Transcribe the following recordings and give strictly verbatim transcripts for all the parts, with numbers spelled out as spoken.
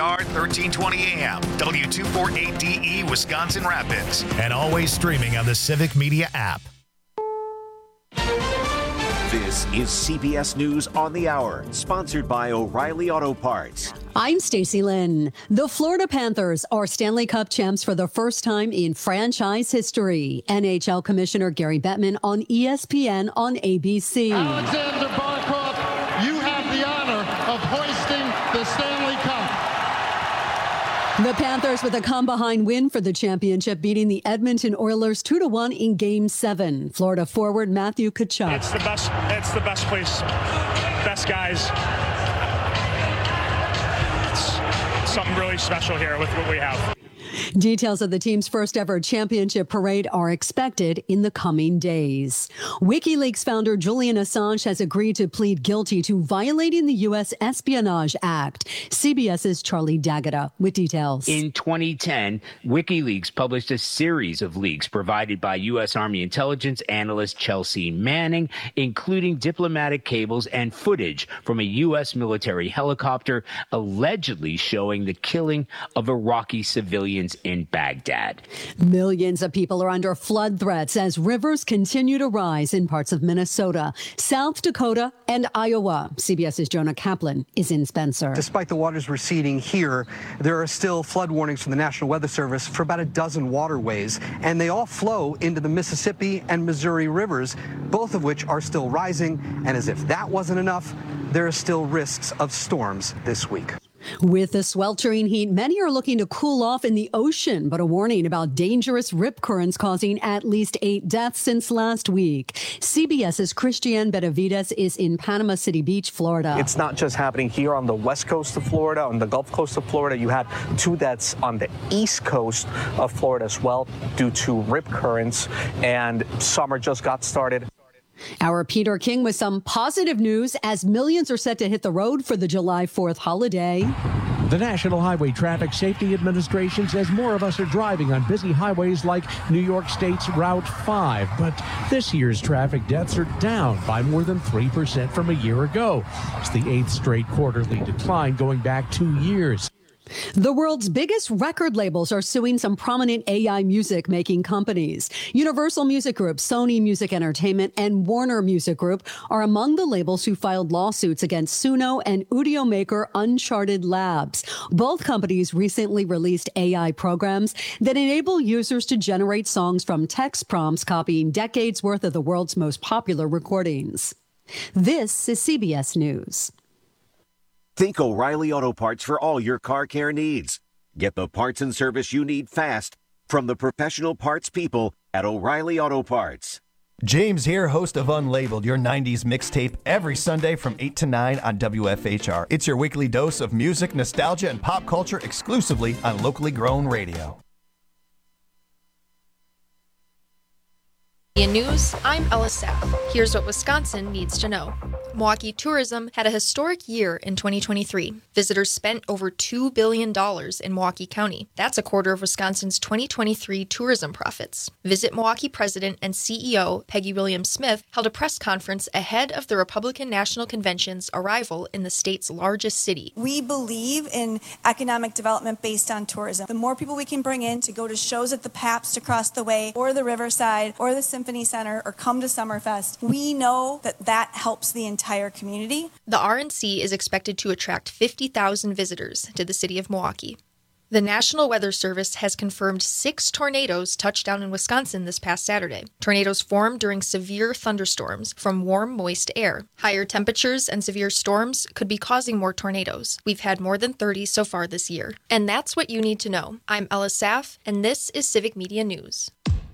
R thirteen twenty A M, W two forty-eight D E, Wisconsin Rapids, and always streaming on the Civic Media app. This is C B S News on the Hour, sponsored by O'Reilly Auto Parts. I'm Stacey Lynn. The Florida Panthers are Stanley Cup champs for the first time in franchise history. N H L Commissioner Gary Bettman on E S P N on A B C. Alexander Barkov, you have the honor of hoisting the Stanley Cup. The Panthers with a come-behind win for the championship, beating the Edmonton Oilers two to one in Game seven. Florida forward Matthew Tkachuk. It's the best. It's the best place, best guys. It's something really special here with what we have. Details of the team's first ever championship parade are expected in the coming days. WikiLeaks founder Julian Assange has agreed to plead guilty to violating the U S Espionage Act. CBS's Charlie D'Agata with details. In twenty ten, WikiLeaks published a series of leaks provided by U S Army intelligence analyst Chelsea Manning, including diplomatic cables and footage from a U S military helicopter allegedly showing the killing of Iraqi civilians in Baghdad. Millions of people are under flood threats as rivers continue to rise in parts of Minnesota, South Dakota, and Iowa. CBS's Jonah Kaplan is in Spencer. Despite the waters receding here, there are still flood warnings from the National Weather Service for about a dozen waterways, and they all flow into the Mississippi and Missouri rivers, both of which are still rising. And as if that wasn't enough, there are still risks of storms this week. With the sweltering heat, many are looking to cool off in the ocean, but a warning about dangerous rip currents causing at least eight deaths since last week. CBS's Christiane Benavides is in Panama City Beach, Florida. It's not just happening here on the west coast of Florida, on the Gulf Coast of Florida. You had two deaths on the east coast of Florida as well due to rip currents, and summer just got started. Our Peter King with some positive news as millions are set to hit the road for the July fourth holiday. The National Highway Traffic Safety Administration says more of us are driving on busy highways like New York State's Route five, but this year's traffic deaths are down by more than three percent from a year ago. It's the eighth straight quarterly decline going back two years. The world's biggest record labels are suing some prominent A I music making companies. Universal Music Group, Sony Music Entertainment, and Warner Music Group are among the labels who filed lawsuits against Suno and audio maker Uncharted Labs. Both companies recently released A I programs that enable users to generate songs from text prompts copying decades worth of the world's most popular recordings. This is C B S News. Think O'Reilly Auto Parts for all your car care needs. Get the parts and service you need fast from the professional parts people at O'Reilly Auto Parts. James here, host of Unlabeled, your nineties mixtape, every Sunday from eight to nine on W F H R. It's your weekly dose of music, nostalgia, and pop culture exclusively on locally grown radio. In news, I'm Ella Sapp. Here's what Wisconsin needs to know. Milwaukee tourism had a historic year in twenty twenty-three. Visitors spent over two billion dollars in Milwaukee County. That's a quarter of Wisconsin's twenty twenty-three tourism profits. Visit Milwaukee President and C E O Peggy Williams-Smith held a press conference ahead of the Republican National Convention's arrival in the state's largest city. We believe in economic development based on tourism. The more people we can bring in to go to shows at the Pabst across the way, or the Riverside, or the Symphony Center, or come to Summerfest, we know that that helps the entire entire community. The R N C is expected to attract fifty thousand visitors to the city of Milwaukee. The National Weather Service has confirmed six tornadoes touched down in Wisconsin this past Saturday. Tornadoes formed during severe thunderstorms from warm, moist air. Higher temperatures and severe storms could be causing more tornadoes. We've had more than thirty so far this year. And that's what you need to know. I'm Ella Saff, and this is Civic Media News.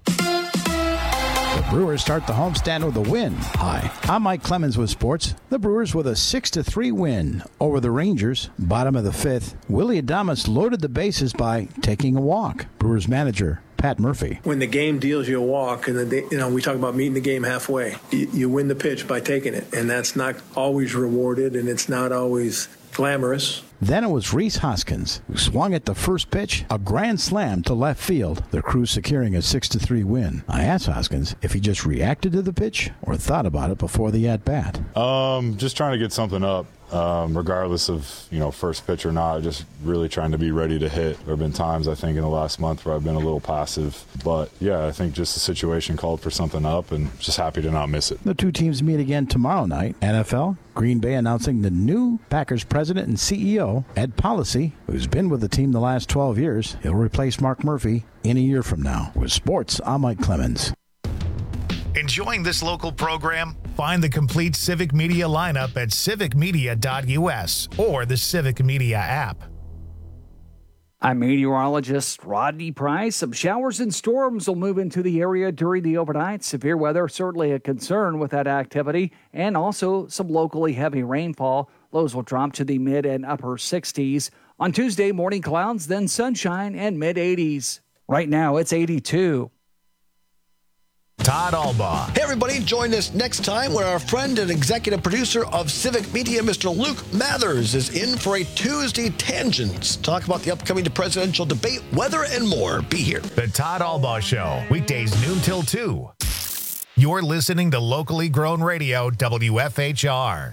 The Brewers start the homestand with a win. Hi, I'm Mike Clemens with sports. The Brewers with a six to three win over the Rangers. Bottom of the fifth, Willy Adames loaded the bases by taking a walk. Brewers manager Pat Murphy. When the game deals you a walk, and the, you know we talk about meeting the game halfway, you, you win the pitch by taking it, and that's not always rewarded, and it's not always glamorous. Then it was Rhys Hoskins, who swung at the first pitch, a grand slam to left field, the Crew securing a six to three win. I asked Hoskins if he just reacted to the pitch or thought about it before the at-bat. Um, just trying to get something up. um, regardless of, you know, first pitch or not, just really trying to be ready to hit. There have been times, I think, in the last month where I've been a little passive. But, yeah, I think just the situation called for something up, and just happy to not miss it. The two teams meet again tomorrow night. N F L, Green Bay announcing the new Packers president and C E O, Ed Policy, who's been with the team the last twelve years. He'll replace Mark Murphy in a year from now. With sports, I'm Mike Clemens. Enjoying this local program? Find the complete Civic Media lineup at civic media dot u s or the Civic Media app. I'm meteorologist Rodney Price. Some showers and storms will move into the area during the overnight. Severe weather certainly a concern with that activity, and also some locally heavy rainfall. Lows will drop to the mid and upper sixties. On Tuesday, morning clouds, then sunshine and mid eighties. Right now, it's eighty-two. Todd Albaugh. Hey, everybody, join us next time when our friend and executive producer of Civic Media, Mister Luke Mathers, is in for a Tuesday Tangents. Talk about the upcoming presidential debate, weather, and more. Be here. The Todd Albaugh Show, weekdays noon till two. You're listening to locally grown radio, W F H R.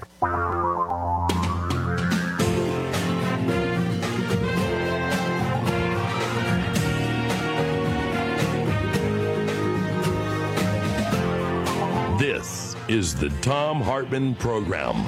This is the Thom Hartmann Program.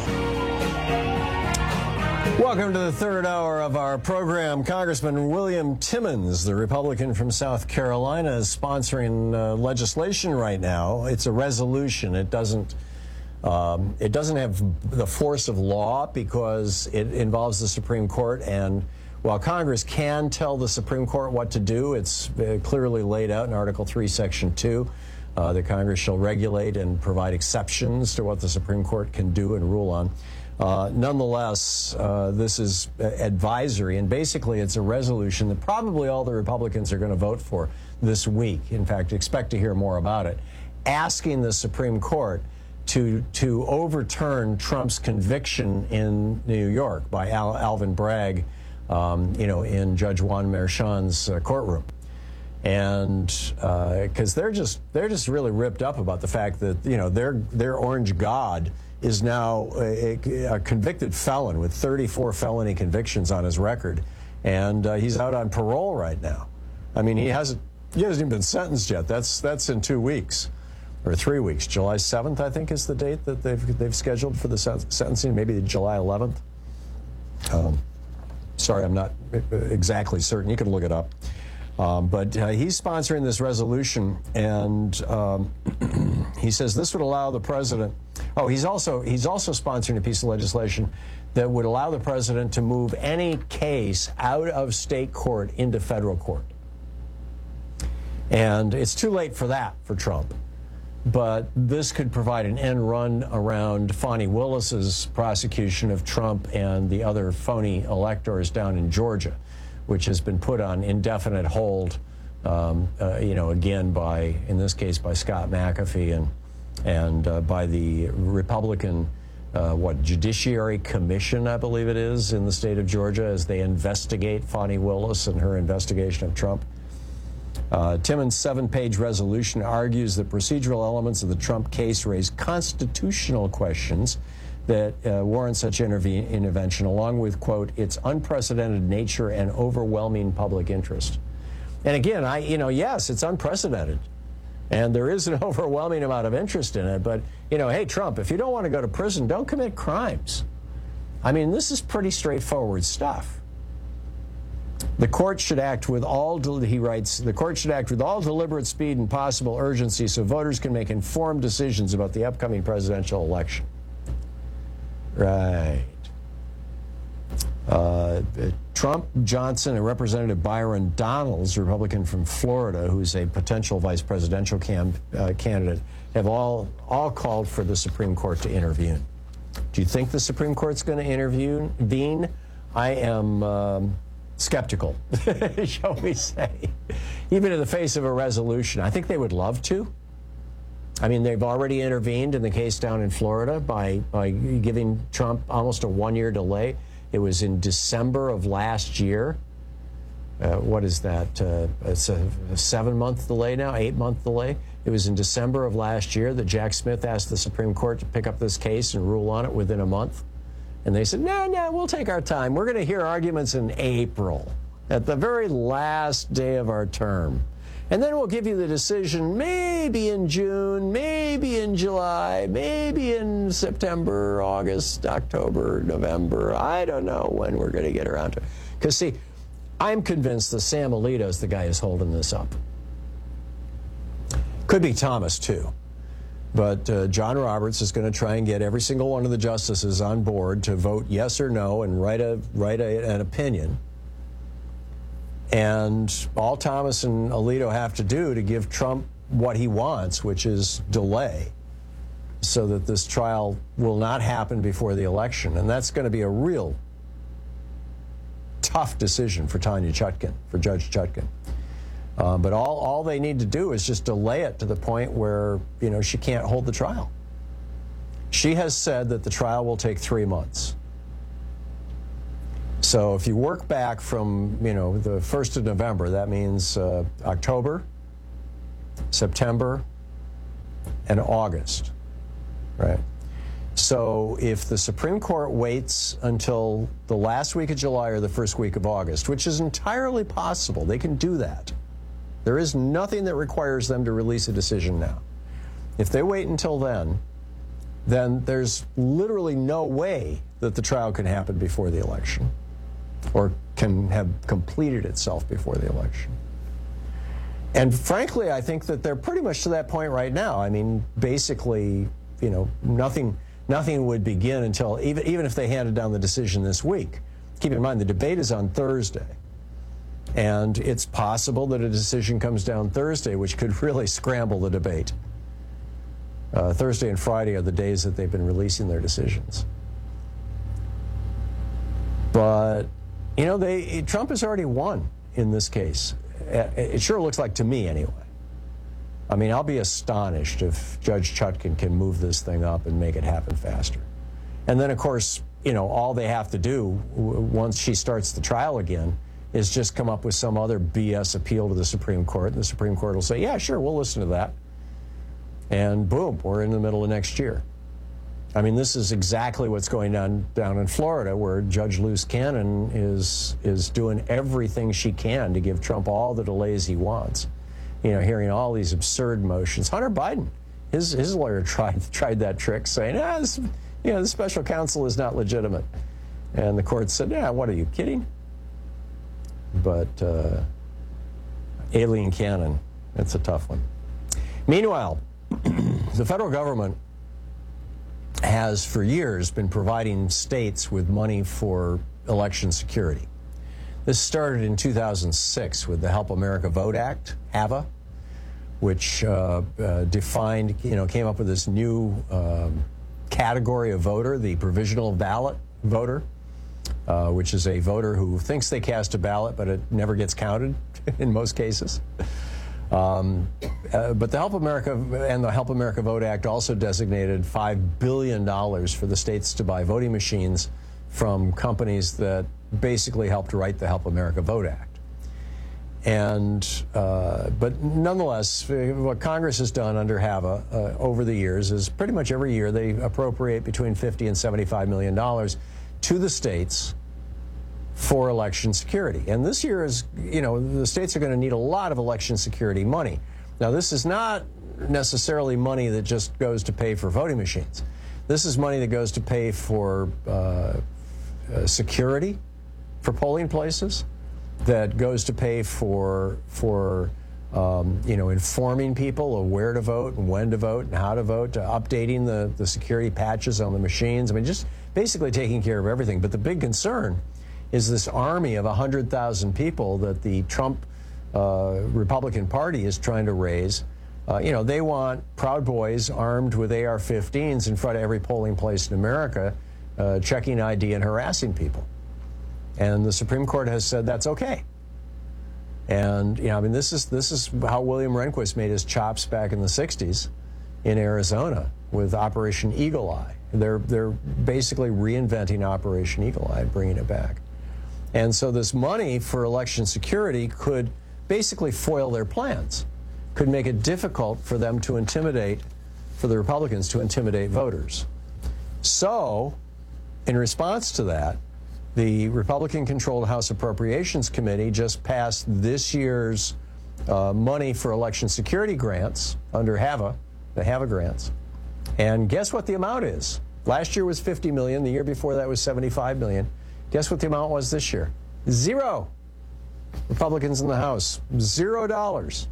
Welcome to the third hour of our program. Congressman William Timmons, the Republican from South Carolina, is sponsoring uh, legislation right now. It's a resolution. It doesn't um, it doesn't have the force of law because it involves the Supreme Court. And while Congress can tell the Supreme Court what to do, it's uh, clearly laid out in Article three, Section two. Uh, that Congress shall regulate and provide exceptions to what the Supreme Court can do and rule on. Uh, nonetheless, uh, this is advisory, and basically it's a resolution that probably all the Republicans are going to vote for this week. In fact, expect to hear more about it, asking the Supreme Court to to overturn Trump's conviction in New York by Al, Alvin Bragg, um, you know, in Judge Juan Merchan's uh, courtroom. And because uh, they're just they're just really ripped up about the fact that, you know, their their orange god is now a, a convicted felon with thirty-four felony convictions on his record, and uh, he's out on parole right now. I mean, he hasn't he hasn't even been sentenced yet. That's that's in two weeks or three weeks. July seventh, I think, is the date that they've they've scheduled for the sentencing. Maybe July eleventh. Um, sorry, I'm not exactly certain. You can look it up. Um, but uh, he's sponsoring this resolution, and um, he says this would allow the president. Oh, he's also he's also sponsoring a piece of legislation that would allow the president to move any case out of state court into federal court. And it's too late for that for Trump. But this could provide an end run around Fani Willis's prosecution of Trump and the other phony electors down in Georgia, which has been put on indefinite hold, um, uh, you know, again by, in this case, by Scott McAfee and and uh, by the Republican, uh, what, Judiciary Commission, I believe it is, in the state of Georgia, as they investigate Fani Willis and her investigation of Trump. Uh, Timmons' seven-page resolution argues that procedural elements of the Trump case raise constitutional questions that uh, warrant such interve- intervention, along with, quote, its unprecedented nature and overwhelming public interest. And again, I, you know, yes, it's unprecedented, and there is an overwhelming amount of interest in it. But, you know, hey, Trump, if you don't want to go to prison, don't commit crimes. I mean, this is pretty straightforward stuff. The court should act with all, he writes, the court should act with all deliberate speed and possible urgency so voters can make informed decisions about the upcoming presidential election. Right. Uh, Trump, Johnson, and Representative Byron Donalds, Republican from Florida, who's a potential vice presidential cam, uh, candidate, have all all called for the Supreme Court to intervene. Do you think the Supreme Court's going to intervene? I am um, skeptical, shall we say, even in the face of a resolution. I think they would love to. I mean, they've already intervened in the case down in Florida by, by giving Trump almost a one-year delay. It was in December of last year. Uh, what is that? Uh, it's a, a seven-month delay now, eight-month delay. It was in December of last year that Jack Smith asked the Supreme Court to pick up this case and rule on it within a month. And they said, no, no, we'll take our time. We're going to hear arguments in April, at the very last day of our term. And then we'll give you the decision maybe in June, maybe in July, maybe in September, August, October, November. I don't know when we're going to get around to it. Because, see, I'm convinced that Sam Alito is the guy who's holding this up. Could be Thomas, too. But uh, John Roberts is going to try and get every single one of the justices on board to vote yes or no and write a write a, an opinion. And all Thomas and Alito have to do to give Trump what he wants, which is delay, so that this trial will not happen before the election. And that's going to be a real tough decision for Tanya Chutkan, for Judge Chutkan. Uh, but all, all they need to do is just delay it to the point where, you know, she can't hold the trial. She has said that the trial will take three months. So if you work back from, you know, the first of November, that means uh, October, September, and August, right? So if the Supreme Court waits until the last week of July or the first week of August, which is entirely possible, they can do that. There is nothing that requires them to release a decision now. If they wait until then, then there's literally no way that the trial can happen before the election or can have completed itself before the election. And frankly, I think that they're pretty much to that point right now. I mean, basically, you know, nothing nothing would begin until, even, even if they handed down the decision this week. Keep in mind, the debate is on Thursday. And it's possible that a decision comes down Thursday, which could really scramble the debate. Uh, Thursday and Friday are the days that they've been releasing their decisions. But, you know, they Trump has already won in this case. It sure looks like to me, anyway. I mean, I'll be astonished if Judge Chutkan can move this thing up and make it happen faster. And then, of course, you know, all they have to do once she starts the trial again is just come up with some other B S appeal to the Supreme Court, and the Supreme Court will say, yeah, sure, we'll listen to that. And boom, we're in the middle of next year. I mean, this is exactly what's going on down in Florida, where Judge Luce Cannon is is doing everything she can to give Trump all the delays he wants. You know, hearing all these absurd motions. Hunter Biden, his his lawyer tried tried that trick, saying, ah, this, you know, the special counsel is not legitimate. And the court said, yeah, what are you kidding? But uh, Aileen Cannon, it's a tough one. Meanwhile, the federal government has for years been providing states with money for election security. This started in two thousand six with the Help America Vote Act, HAVA, which uh, uh, defined, you know, came up with this new um, category of voter, the provisional ballot voter, uh, which is a voter who thinks they cast a ballot, but it never gets counted in most cases. Um, uh, but the Help America and the Help America Vote Act also designated five billion dollars for the states to buy voting machines from companies that basically helped write the Help America Vote Act. And, uh, but nonetheless, what Congress has done under HAVA uh, over the years is pretty much every year they appropriate between fifty and seventy-five million dollars to the states for election security. And this year is, you know, the states are going to need a lot of election security money. Now, this is not necessarily money that just goes to pay for voting machines. This is money that goes to pay for uh, uh, security for polling places, that goes to pay for, for um, you know, informing people of where to vote and when to vote and how to vote, uh, updating the, the security patches on the machines. I mean, just basically taking care of everything. But the big concern is this army of one hundred thousand people that the Trump uh, Republican Party is trying to raise. Uh, you know, they want Proud Boys armed with A R fifteens in front of every polling place in America, uh, checking I D and harassing people. And the Supreme Court has said that's okay. And, you know, I mean, this is this is how William Rehnquist made his chops back in the sixties in Arizona with Operation Eagle Eye. They're, they're basically reinventing Operation Eagle Eye and bringing it back. And so this money for election security could basically foil their plans, could make it difficult for them to intimidate, for the Republicans to intimidate voters. So in response to that, the Republican-controlled House Appropriations Committee just passed this year's uh, money for election security grants under HAVA, the HAVA grants. And guess what the amount is? Last year was fifty million dollars. The year before that was seventy-five million dollars. Guess what the amount was this year? Zero. Republicans in the House, zero dollars.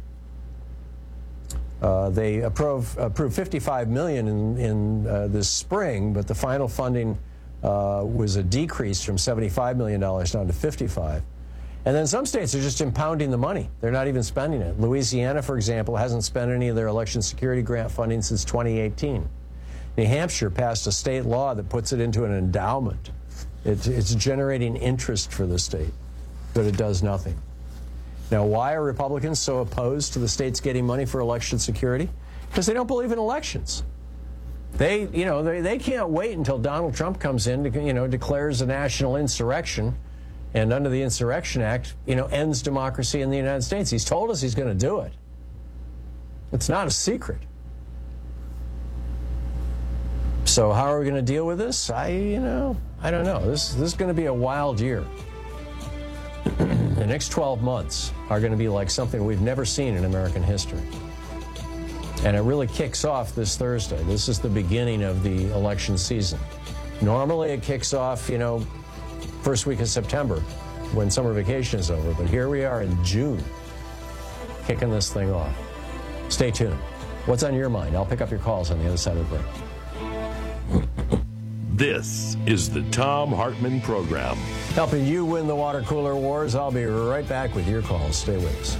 Uh, they approve, approved fifty-five million dollars in, in uh, this spring, but the final funding uh, was a decrease from seventy-five million dollars down to fifty-five. And then some states are just impounding the money. They're not even spending it. Louisiana, for example, hasn't spent any of their election security grant funding since twenty eighteen. New Hampshire passed a state law that puts it into an endowment. It, it's generating interest for the state, but it does nothing. Now, why are Republicans so opposed to the states getting money for election security? Because they don't believe in elections. They, you know, they, they can't wait until Donald Trump comes in, to, you know, declares a national insurrection, and under the Insurrection Act, you know, ends democracy in the United States. He's told us he's going to do it. It's not a secret. So how are we going to deal with this? I, you know, I don't know. This, this is going to be a wild year. The next twelve months are going to be like something we've never seen in American history. And it really kicks off this Thursday. This is the beginning of the election season. Normally it kicks off, you know, first week of September when summer vacation is over. But here we are in June, kicking this thing off. Stay tuned. What's on your mind? I'll pick up your calls on the other side of the break. This is the Thom Hartmann Program. Helping you win the water cooler wars. I'll be right back with your calls. Stay with us.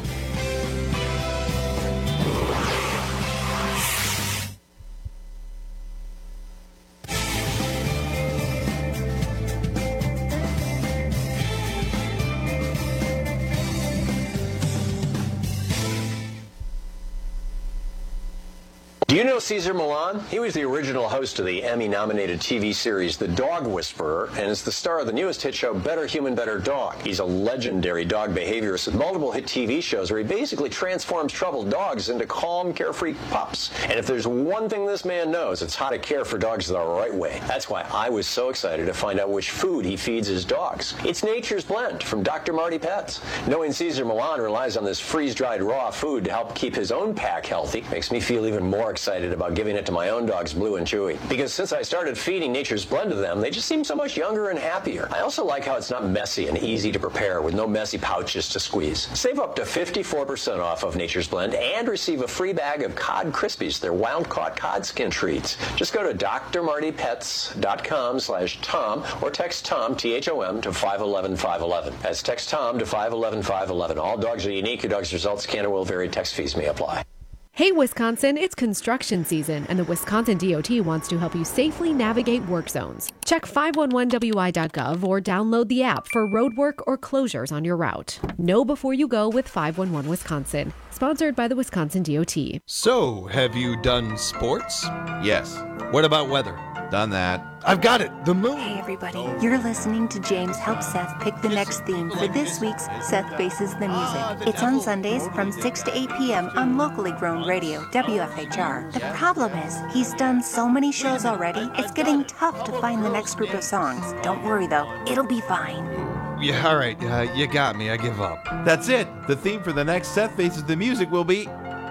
Do you know Cesar Millan? He was the original host of the Emmy-nominated T V series The Dog Whisperer, and is the star of the newest hit show Better Human, Better Dog. He's a legendary dog behaviorist with multiple hit T V shows where he basically transforms troubled dogs into calm, carefree pups. And if there's one thing this man knows, it's how to care for dogs the right way. That's why I was so excited to find out which food he feeds his dogs. It's Nature's Blend from Doctor Marty Pets. Knowing Cesar Millan relies on this freeze-dried raw food to help keep his own pack healthy makes me feel even more excited excited about giving it to my own dogs, Blue and Chewy. Because since I started feeding Nature's Blend to them, they just seem so much younger and happier. I also like how it's not messy and easy to prepare with no messy pouches to squeeze. Save up to fifty-four percent off of Nature's Blend and receive a free bag of Cod Krispies, their wild-caught cod skin treats. Just go to drmartypets.com slash Tom or text Tom, T H O M, to five one one, five one one. That's text Tom to five one one, five one one. All dogs are unique. Your dog's results can and will vary. Text fees may apply. Hey, Wisconsin, it's construction season, and the Wisconsin D O T wants to help you safely navigate work zones. Check five one one W I dot gov or download the app for road work or closures on your route. Know before you go with five one one Wisconsin. Sponsored by the Wisconsin D O T. So, have you done sports? Yes. What about weather? Done that. I've got it. The moon. Hey, everybody. You're listening to James Help Seth pick the next theme for this week's Seth Faces the Music. It's on Sundays from six to eight p.m. on locally grown radio, W F H R. The problem is, he's done so many shows already, it's getting tough to find the next group of songs. Don't worry, though. It'll be fine. Yeah, all right. Uh, you got me. I give up. That's it. The theme for the next Seth Faces the Music will be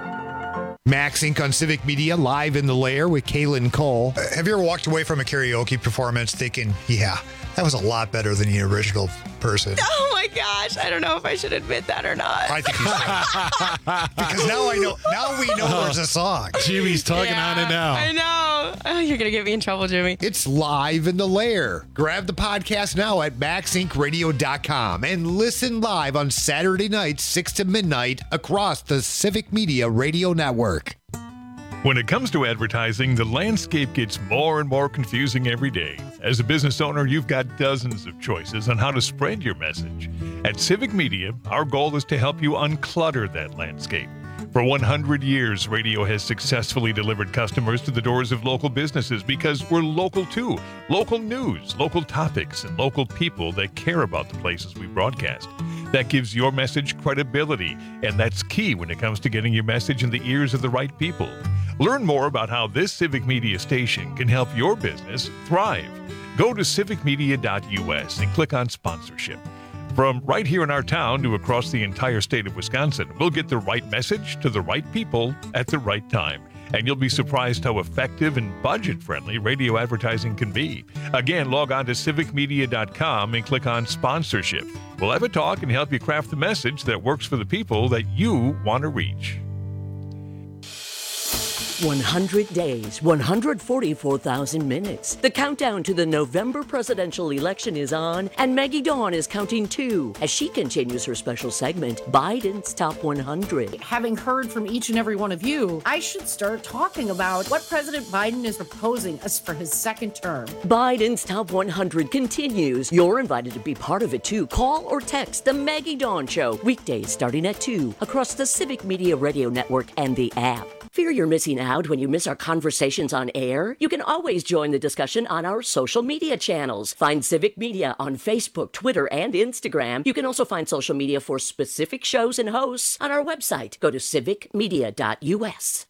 Max Incorporated on Civic Media, live in the lair with Kaylin Cole. Uh, have you ever walked away from a karaoke performance thinking, yeah, that was a lot better than the original person? Oh my gosh, I don't know if I should admit that or not. I think you should. Because now I know, now we know there's a song. Jimmy's talking yeah, on it now. I know. Oh, you're going to get me in trouble, Jimmy. It's live in the lair. Grab the podcast now at max inc radio dot com and listen live on Saturday nights, six to midnight, across the Civic Media Radio Network. When it comes to advertising, the landscape gets more and more confusing every day. As a business owner, you've got dozens of choices on how to spread your message. At Civic Media, our goal is to help you unclutter that landscape. For one hundred years, radio has successfully delivered customers to the doors of local businesses because we're local too. Local news, local topics, and local people that care about the places we broadcast. That gives your message credibility, and that's key when it comes to getting your message in the ears of the right people. Learn more about how this Civic Media station can help your business thrive. Go to civic media dot U S and click on sponsorship. From right here in our town to across the entire state of Wisconsin, we'll get the right message to the right people at the right time. And you'll be surprised how effective and budget-friendly radio advertising can be. Again, log on to civic media dot com and click on sponsorship. We'll have a talk and help you craft the message that works for the people that you want to reach. one hundred days, one hundred forty-four thousand minutes. The countdown to the November presidential election is on, and Maggie Dawn is counting too as she continues her special segment, Biden's Top one hundred. Having heard from each and every one of you, I should start talking about what President Biden is proposing us for his second term. Biden's Top one hundred continues. You're invited to be part of it too. Call or text the Maggie Dawn Show, weekdays starting at two, across the Civic Media Radio Network and the app. Fear you're missing out when you miss our conversations on air? You can always join the discussion on our social media channels. Find Civic Media on Facebook, Twitter, and Instagram. You can also find social media for specific shows and hosts on our website. Go to civic media dot U S.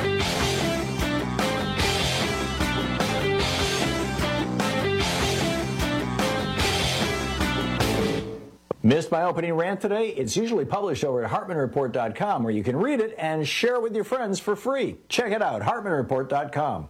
Missed my opening rant today? It's usually published over at hartman report dot com, where you can read it and share it with your friends for free. Check it out, hartman report dot com.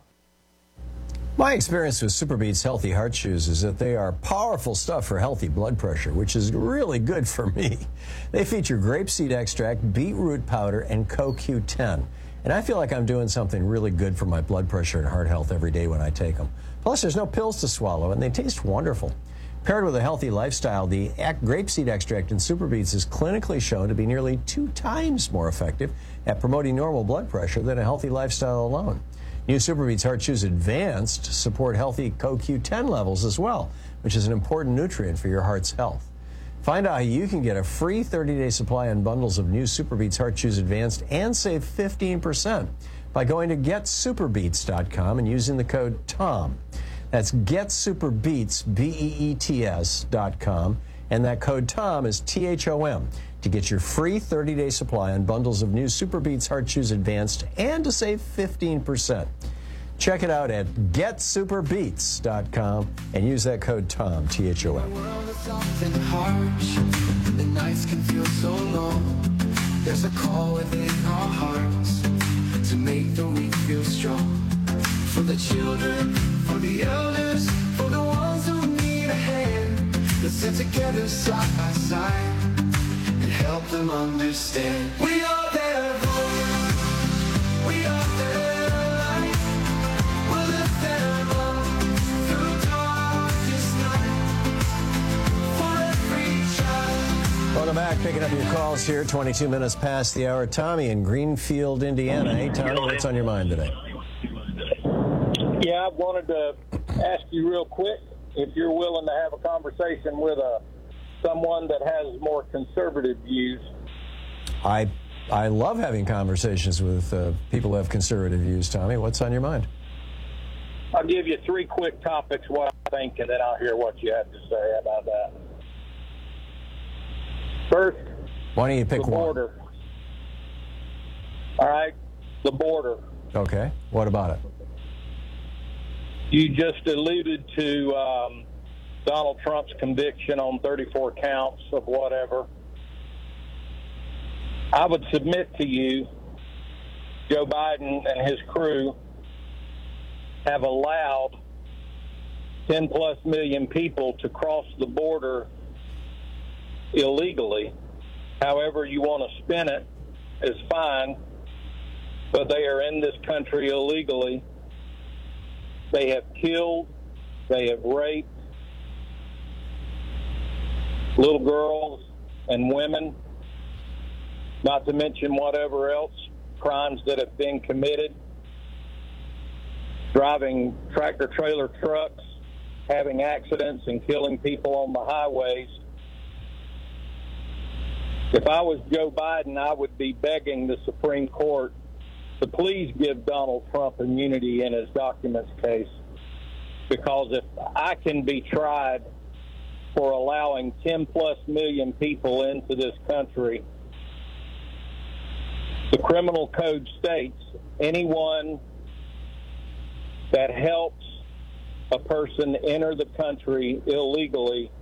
My experience with SuperBeets Healthy Heart Chews is that they are powerful stuff for healthy blood pressure, which is really good for me. They feature grapeseed extract, beetroot powder, and C O Q ten. And I feel like I'm doing something really good for my blood pressure and heart health every day when I take them. Plus, there's no pills to swallow, and they taste wonderful. Paired with a healthy lifestyle, the grapeseed extract in SuperBeets is clinically shown to be nearly two times more effective at promoting normal blood pressure than a healthy lifestyle alone. New SuperBeets Heart Chews Advanced support healthy C O Q ten levels as well, which is an important nutrient for your heart's health. Find out how you can get a free thirty-day supply on bundles of new SuperBeets Heart Chews Advanced and save fifteen percent by going to get super beets dot com and using the code TOM. That's GetSuperBeets, B E E T S dot com, and that code TOM is T H O M, to get your free thirty-day supply on bundles of new SuperBeets Heart Chews Advanced and to save fifteen percent. Check it out at Get Super Beets dot com and use that code TOM, T H O M. The world is often harsh, and the nights can feel so long. There's a call within our hearts to make the weak feel strong. For the children, for the elders, for the ones who need a hand. Let's sit together side by side and help them understand. We are their voice, we are their light. We'll lift them up through darkest night. For every child. Welcome back, picking up your calls here, twenty-two minutes past the hour. Tommy in Greenfield, Indiana. Hey, Tommy, what's on your mind today? Yeah, I wanted to ask you real quick if you're willing to have a conversation with a someone that has more conservative views. I I love having conversations with uh, people who have conservative views, Tommy. What's on your mind? I'll give you three quick topics, what I think, and then I'll hear what you have to say about that. First, why don't you pick the one? border. All right, the border. Okay, what about it? You just alluded to um, Donald Trump's conviction on thirty-four counts of whatever. I would submit to you, Joe Biden and his crew have allowed ten plus million people to cross the border illegally. However you want to spin it is fine, but they are in this country illegally. They have killed, they have raped little girls and women, not to mention whatever else crimes that have been committed, driving tractor-trailer trucks, having accidents and killing people on the highways. If I was Joe Biden, I would be begging the Supreme Court to please give Donald Trump immunity in his documents case, because if I can be tried for allowing ten plus million people into this country, the criminal code states anyone that helps a person enter the country illegally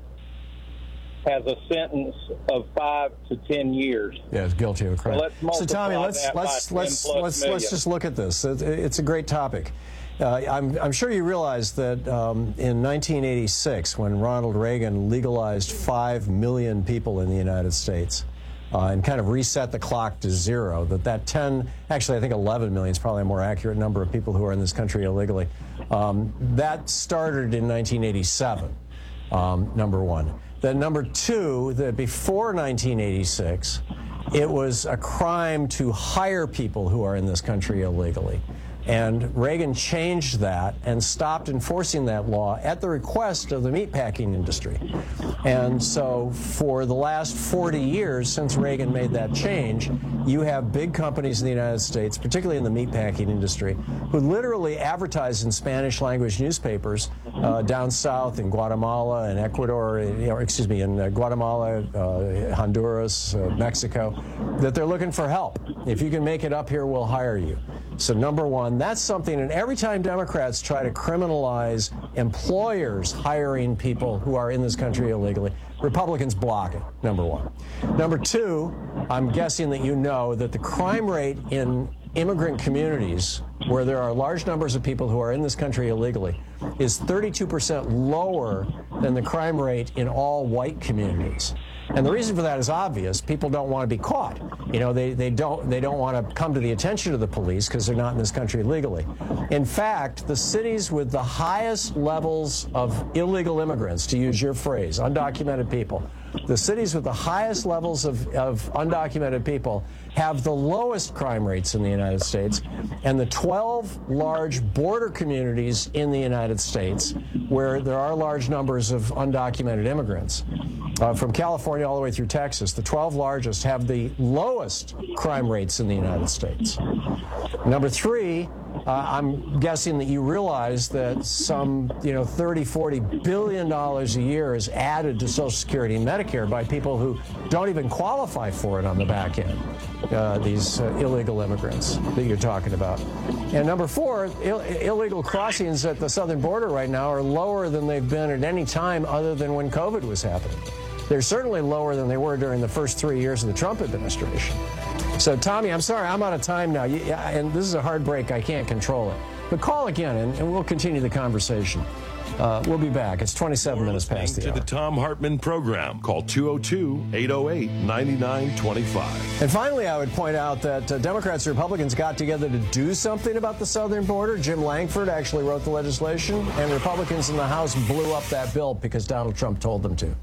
has a sentence of five to ten years. Yeah, it's guilty of a crime. So, let's so Tommy, let's that let's by let's ten plus let's million. let's just look at this. It, it's a great topic. Uh, I'm I'm sure you realize that um, in nineteen eighty-six, when Ronald Reagan legalized five million people in the United States, uh, and kind of reset the clock to zero, that that ten, actually I think eleven million is probably a more accurate number of people who are in this country illegally. Um, that started in nineteen eighty-seven, um, number one. Then number two, that before nineteen eighty-six, it was a crime to hire people who are in this country illegally. And Reagan changed that and stopped enforcing that law at the request of the meatpacking industry. And so for the last forty years since Reagan made that change, you have big companies in the United States, particularly in the meatpacking industry, who literally advertise in Spanish language newspapers uh, down south in Guatemala and Ecuador, or excuse me, in uh, Guatemala, uh, Honduras, uh, Mexico, that they're looking for help. If you can make it up here, we'll hire you. So number one, that's something, and every time Democrats try to criminalize employers hiring people who are in this country illegally, Republicans block it, number one. Number two, I'm guessing that you know that the crime rate in immigrant communities, where there are large numbers of people who are in this country illegally, is thirty-two percent lower than the crime rate in all white communities. And the reason for that is obvious. People don't want to be caught. You know, they, they don't they don't want to come to the attention of the police because they're not in this country legally. In fact, the cities with the highest levels of illegal immigrants, to use your phrase, undocumented people, the cities with the highest levels of, of undocumented people have the lowest crime rates in the United States, and the twelve large border communities in the United States where there are large numbers of undocumented immigrants, uh, from California all the way through Texas, the twelve largest have the lowest crime rates in the United States. Number three, uh, I'm guessing that you realize that some, you know, thirty, forty billion dollars a year is added to Social Security and Medicare by people who don't even qualify for it on the back end, uh, these uh, illegal immigrants that you're talking about. And number four, Ill illegal crossings at the southern border right now are lower than they've been at any time other than when COVID was happening. They're certainly lower than they were during the first three years of the Trump administration. So, Tommy, I'm sorry, I'm out of time now, you, and this is a hard break. I can't control it. But call again, and, and we'll continue the conversation. Uh, we'll be back. It's twenty-seven minutes past the to hour. the Tom Hartman program. Call two oh two, eight oh eight, nine nine two five. And finally, I would point out that uh, Democrats and Republicans got together to do something about the southern border. Jim Langford actually wrote the legislation, and Republicans in the House blew up that bill because Donald Trump told them to.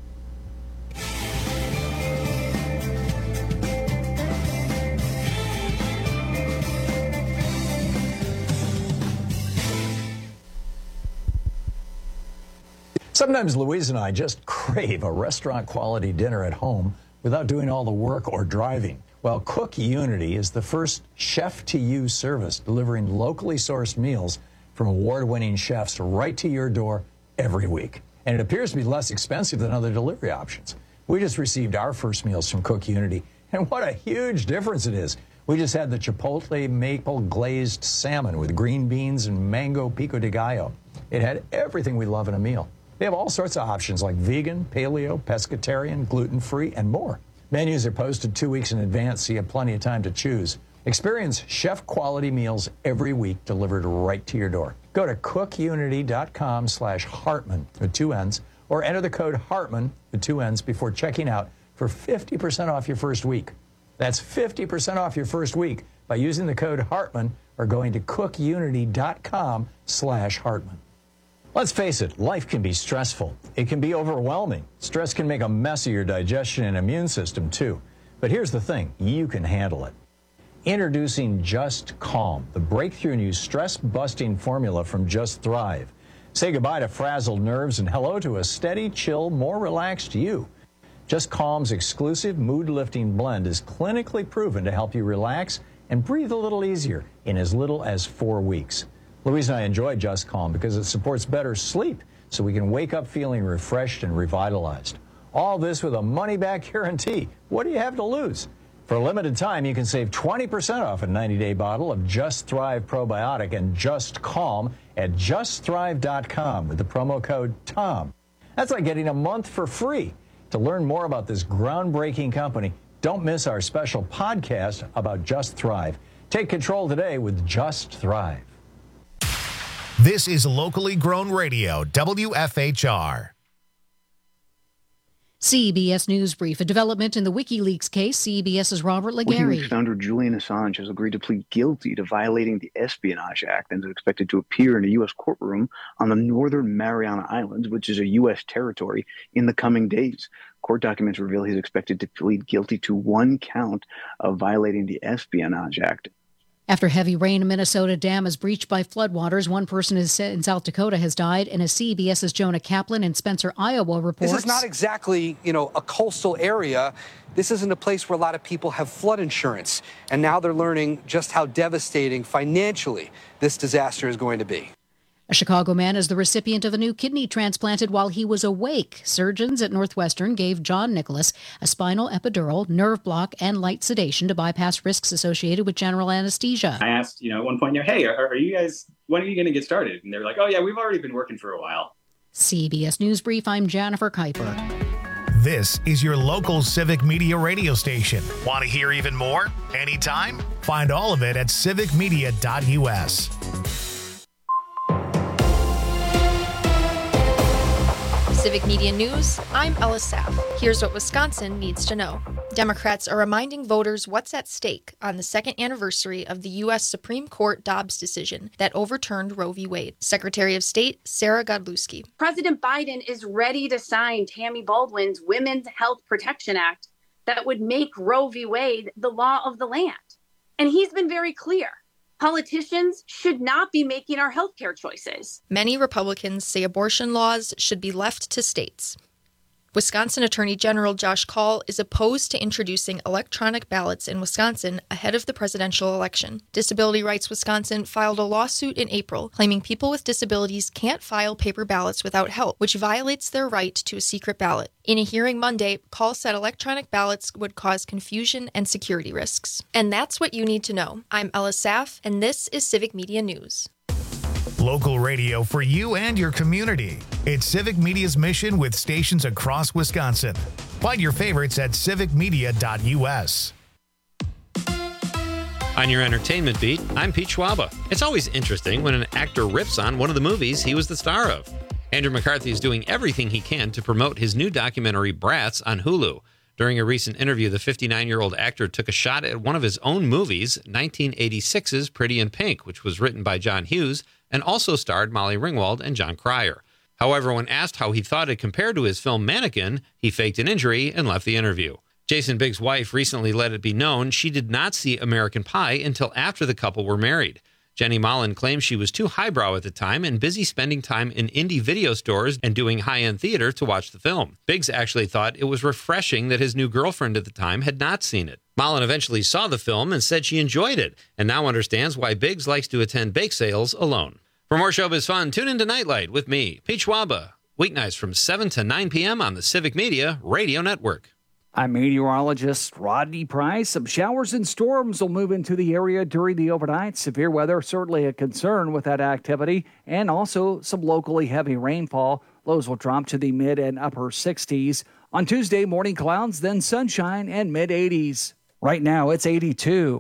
Sometimes Louise and I just crave a restaurant-quality dinner at home without doing all the work or driving. Well, Cook Unity is the first chef-to-you service delivering locally sourced meals from award-winning chefs right to your door every week. And it appears to be less expensive than other delivery options. We just received our first meals from Cook Unity, and what a huge difference it is. We just had the Chipotle maple glazed salmon with green beans and mango pico de gallo. It had everything we love in a meal. They have all sorts of options like vegan, paleo, pescatarian, gluten-free, and more. Menus are posted two weeks in advance, so you have plenty of time to choose. Experience chef-quality meals every week delivered right to your door. Go to cookunity.com slash Hartman with two N's, or enter the code Hartman with two N's before checking out for fifty percent off your first week. That's fifty percent off your first week by using the code Hartman or going to cookunity.com slash Hartman. Let's face it, life can be stressful. It can be overwhelming. Stress can make a mess of your digestion and immune system, too. But here's the thing, you can handle it. Introducing Just Calm, the breakthrough new stress-busting formula from Just Thrive. Say goodbye to frazzled nerves and hello to a steady, chill, more relaxed you. Just Calm's exclusive mood-lifting blend is clinically proven to help you relax and breathe a little easier in as little as four weeks. Louise and I enjoy Just Calm because it supports better sleep, so we can wake up feeling refreshed and revitalized. All this with a money-back guarantee. What do you have to lose? For a limited time, you can save twenty percent off a ninety-day bottle of Just Thrive Probiotic and Just Calm at just thrive dot com with the promo code TOM. That's like getting a month for free. To learn more about this groundbreaking company, don't miss our special podcast about Just Thrive. Take control today with Just Thrive. This is locally grown radio, W F H R. C B S News Brief. A development in the WikiLeaks case. CBS's Robert Legary. WikiLeaks founder Julian Assange has agreed to plead guilty to violating the Espionage Act and is expected to appear in a U S courtroom on the Northern Mariana Islands, which is a U S territory, in the coming days. Court documents reveal he's expected to plead guilty to one count of violating the Espionage Act. After heavy rain, a Minnesota dam is breached by floodwaters. One person is in South Dakota has died, and as CBS's Jonah Kaplan in Spencer, Iowa reports. This is not exactly, you know, a coastal area. This isn't a place where a lot of people have flood insurance, and now they're learning just how devastating financially this disaster is going to be. A Chicago man is the recipient of a new kidney transplanted while he was awake. Surgeons at Northwestern gave John Nicholas a spinal epidural, nerve block, and light sedation to bypass risks associated with general anesthesia. I asked, you know, at one point, hey, are, are you guys, when are you going to get started? And they were like, oh, yeah, we've already been working for a while. C B S News Brief, I'm Jennifer Kuiper. This is your local Civic Media radio station. Want to hear even more? Anytime? Find all of it at civic media dot U S. Civic Media News, I'm Ella Saff. Here's what Wisconsin needs to know. Democrats are reminding voters what's at stake on the second anniversary of the U S Supreme Court Dobbs decision that overturned Roe v. Wade. Secretary of State Sarah Godlewski. President Biden is ready to sign Tammy Baldwin's Women's Health Protection Act that would make Roe v. Wade the law of the land. And he's been very clear. Politicians should not be making our healthcare choices. Many Republicans say abortion laws should be left to states. Wisconsin Attorney General Josh Kaul is opposed to introducing electronic ballots in Wisconsin ahead of the presidential election. Disability Rights Wisconsin filed a lawsuit in April claiming people with disabilities can't file paper ballots without help, which violates their right to a secret ballot. In a hearing Monday, Kaul said electronic ballots would cause confusion and security risks. And that's what you need to know. I'm Ella Saff, and this is Civic Media News. Local radio for you and your community. It's Civic Media's mission with stations across Wisconsin. Find your favorites at civic media dot U S. On your entertainment beat, I'm Pete Schwaba. It's always interesting when an actor rips on one of the movies he was the star of. Andrew McCarthy is doing everything he can to promote his new documentary Bratz on Hulu. During a recent interview, the fifty-nine-year-old actor took a shot at one of his own movies, nineteen eighty-six's Pretty in Pink, which was written by John Hughes and also starred Molly Ringwald and John Cryer. However, when asked how he thought it compared to his film Mannequin, he faked an injury and left the interview. Jason Biggs' wife recently let it be known she did not see American Pie until after the couple were married. Jenny Mollen claims she was too highbrow at the time and busy spending time in indie video stores and doing high-end theater to watch the film. Biggs actually thought it was refreshing that his new girlfriend at the time had not seen it. Mollen eventually saw the film and said she enjoyed it, and now understands why Biggs likes to attend bake sales alone. For more showbiz fun, tune into Nightlight with me, Pete Schwaba, weeknights from seven to nine p.m. on the Civic Media Radio Network. I'm meteorologist Rodney Price. Some showers and storms will move into the area during the overnight. Severe weather, certainly a concern with that activity, and also some locally heavy rainfall. Lows will drop to the mid and upper sixties. On Tuesday, morning clouds, then sunshine and mid eighties. Right now, it's eighty-two.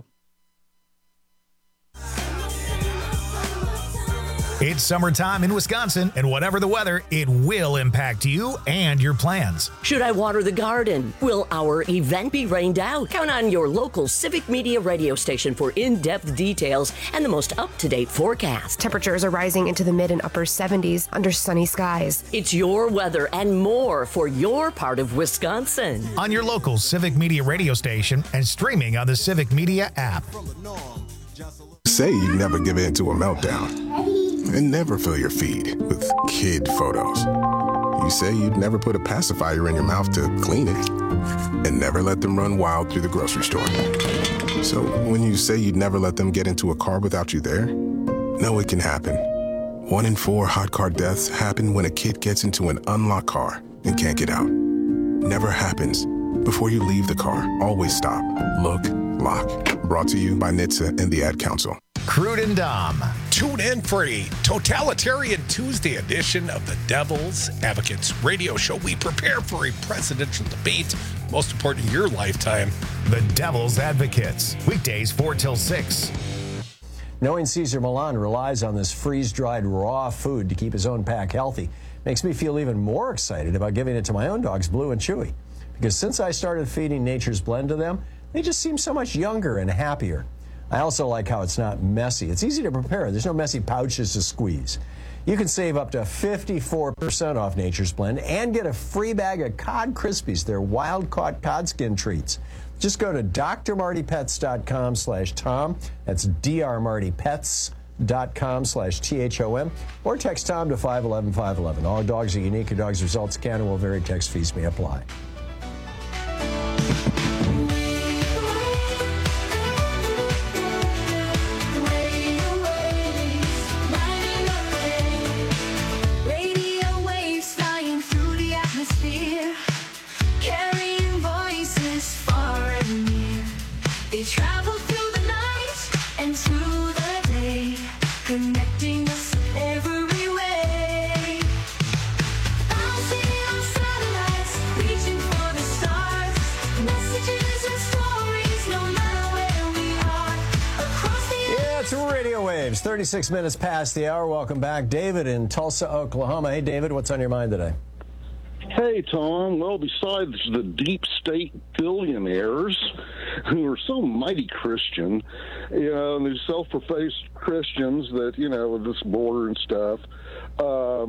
It's summertime in Wisconsin, and whatever the weather, it will impact you and your plans. Should I water the garden? Will our event be rained out? Count on your local Civic Media radio station for in-depth details and the most up-to-date forecast. Temperatures are rising into the mid and upper seventies under sunny skies. It's your weather and more for your part of Wisconsin. On your local Civic Media radio station and streaming on the Civic Media app. Say you never give in to a meltdown. And never fill your feed with kid photos. You say you'd never put a pacifier in your mouth to clean it. And never let them run wild through the grocery store. So when you say you'd never let them get into a car without you there, know it can happen. One in four hot car deaths happen when a kid gets into an unlocked car and can't get out. Never happens Before you leave the car, always stop, look, lock. Brought to you by N H T S A and the Ad Council. Crude and Dom. Tune in for a Totalitarian Tuesday edition of the Devil's Advocates radio show. We prepare for a presidential debate, most important in your lifetime. The Devil's Advocates. Weekdays four till six. Knowing Cesar Millan relies on this freeze-dried raw food to keep his own pack healthy makes me feel even more excited about giving it to my own dogs, Blue and Chewy. Because since I started feeding Nature's Blend to them, they just seem so much younger and happier. I also like how it's not messy. It's easy to prepare. There's no messy pouches to squeeze. You can save up to fifty-four percent off Nature's Blend and get a free bag of Cod Krispies. They're wild-caught cod skin treats. Just go to drmartypets.com slash Tom. That's drmartypets.com slash T H O M. Or text Tom to five one one, five one one. All dogs are unique. Your dog's results can and will vary. Text fees may apply. thirty-six minutes past the hour. Welcome back. David in Tulsa, Oklahoma. Hey, David, what's on your mind today? Hey, Tom. Well, besides the deep state billionaires who are so mighty Christian, you know, and these self-professed Christians that, you know, with this border and stuff, um,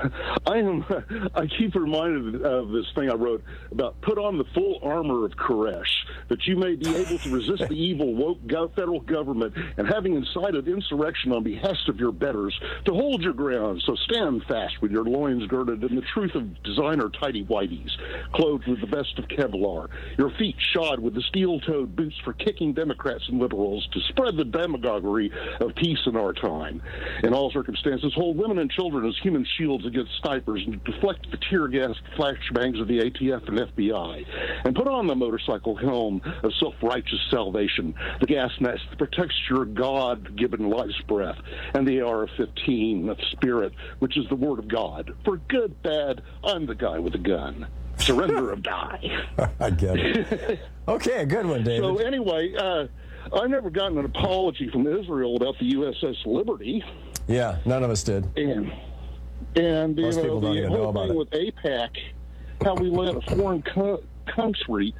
I am, I keep reminded of this thing I wrote about put on the full armor of Koresh, that you may be able to resist the evil woke federal government and having incited insurrection on behest of your betters to hold your ground. So stand fast with your loins girded in the truth of designer tidy whities, clothed with the best of Kevlar, your feet shod with the steel-toed boots for kicking Democrats and liberals to spread the demagoguery of peace in our time. In all circumstances, hold women and children as human shields against snipers and deflect the tear gas flashbangs of the A T F and F B I. And put on the motorcycle helm of self-righteous salvation, the gas mask that protects your God-given life's breath, and the A R fifteen of spirit, which is the word of God. For good, bad, I'm the guy with the gun. Surrender or die. I get it. Okay, a good one, David. So anyway, uh, I've never gotten an apology from Israel about the U S S Liberty. Yeah, none of us did. And, and you Most know, people don't the even know whole about thing it. with AIPAC, how we let a foreign co- country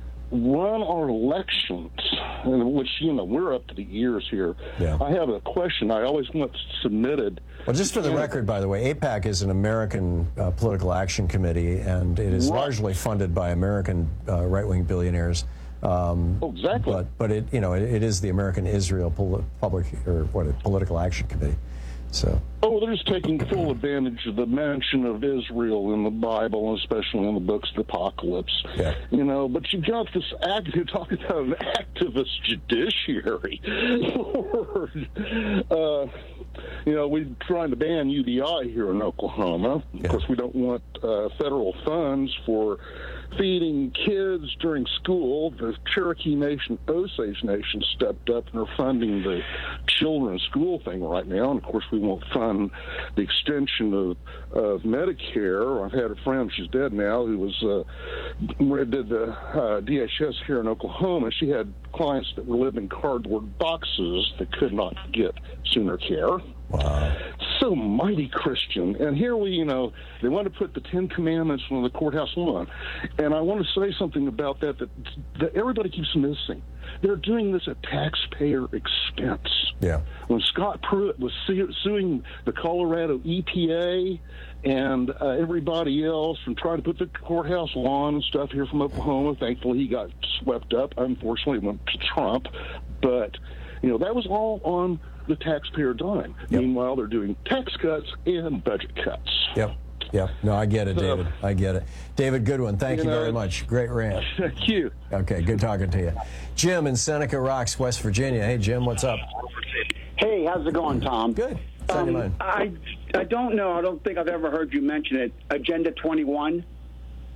run our elections, in which, you know, we're up to the ears here. Yeah. I have a question I always want submitted. Well, just for the record, by the way, AIPAC is an American uh, political action committee, and it is Right. largely funded by American uh, right-wing billionaires. Um, oh, exactly. But, but it, you know, it, it is the American Israel Poli- Public or what a political action committee. So. Oh, they're just taking full advantage of the mention of Israel in the Bible, especially in the books of the Apocalypse. Yeah. You know, but you've got this act, you're talking about an activist judiciary. Lord. Uh, you know, we're trying to ban U B I here in Oklahoma. Yeah. Of course, we don't want uh, federal funds for feeding kids during school. The Cherokee Nation, Osage Nation stepped up and are funding the children's school thing right now. And, of course, we won't fund the extension of, of Medicare. I've had a friend, she's dead now, who was uh, did the uh, D H S here in Oklahoma. She had clients that were living in cardboard boxes that could not get Sooner Care. Wow. So mighty Christian. And here we, you know, they want to put the Ten Commandments on the courthouse lawn. And I want to say something about that that, that everybody keeps missing. They're doing this at taxpayer expense. Yeah. When Scott Pruitt was su- suing the Colorado E P A and uh, everybody else from trying to put the courthouse lawn and stuff here from Oklahoma, thankfully he got swept up. Unfortunately, it went to Trump. But, you know, that was all on the taxpayer dime. Yep. Meanwhile, they're doing tax cuts and budget cuts. Yep. Yep. No, I get it, So, David. I get it. David Goodwin, thank you, you know, very much. Great rant. Thank you. Okay, good talking to you. Jim in Seneca Rocks, West Virginia. Hey, Jim, what's up? Hey, how's it going, Tom? Good. What's on your Um, mind? I I don't know. I don't think I've ever heard you mention it. Agenda twenty-one.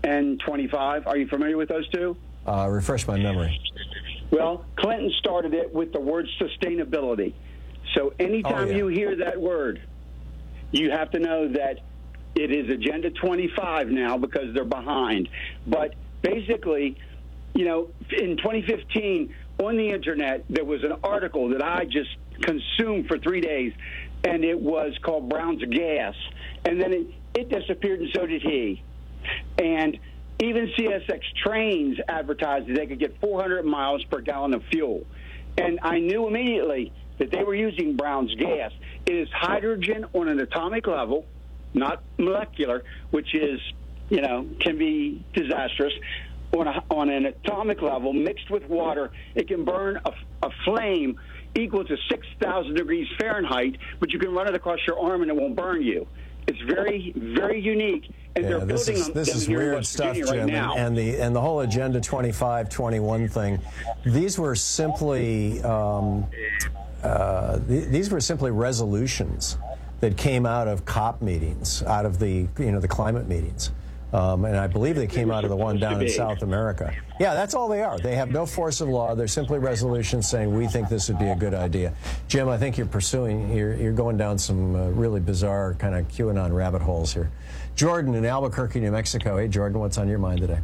and twenty-five. Are you familiar with those two? Uh, refresh my memory. Well, Clinton started it with the word sustainability. So anytime Oh, yeah. you hear that word, you have to know that it is Agenda twenty-five now because they're behind. But basically, you know, in twenty fifteen, on the Internet, there was an article that I just consumed for three days, and it was called Brown's Gas. And then it, it disappeared, and so did he. And even C S X trains advertised that they could get four hundred miles per gallon of fuel. And I knew immediately that they were using Brown's gas. It is hydrogen on an atomic level, not molecular, which is, you know, can be disastrous. On, a, on an atomic level, mixed with water, it can burn a, a flame equal to six thousand degrees Fahrenheit, but you can run it across your arm and it won't burn you. It's very, very unique. And Yeah, they're this building is them this is here in weird West stuff, Virginia Jim, right now. and, and the and the whole Agenda twenty-five twenty-one thing. These were simply um, uh, th- these were simply resolutions that came out of COP meetings, out of the you know the climate meetings. Um, and I believe they came out of the one down in South America. Yeah, that's all they are. They have no force of law. They're simply resolutions saying we think this would be a good idea. Jim, I think you're pursuing, you're, you're going down some uh, really bizarre kind of QAnon rabbit holes here. Jordan in Albuquerque, New Mexico. Hey, Jordan, what's on your mind today?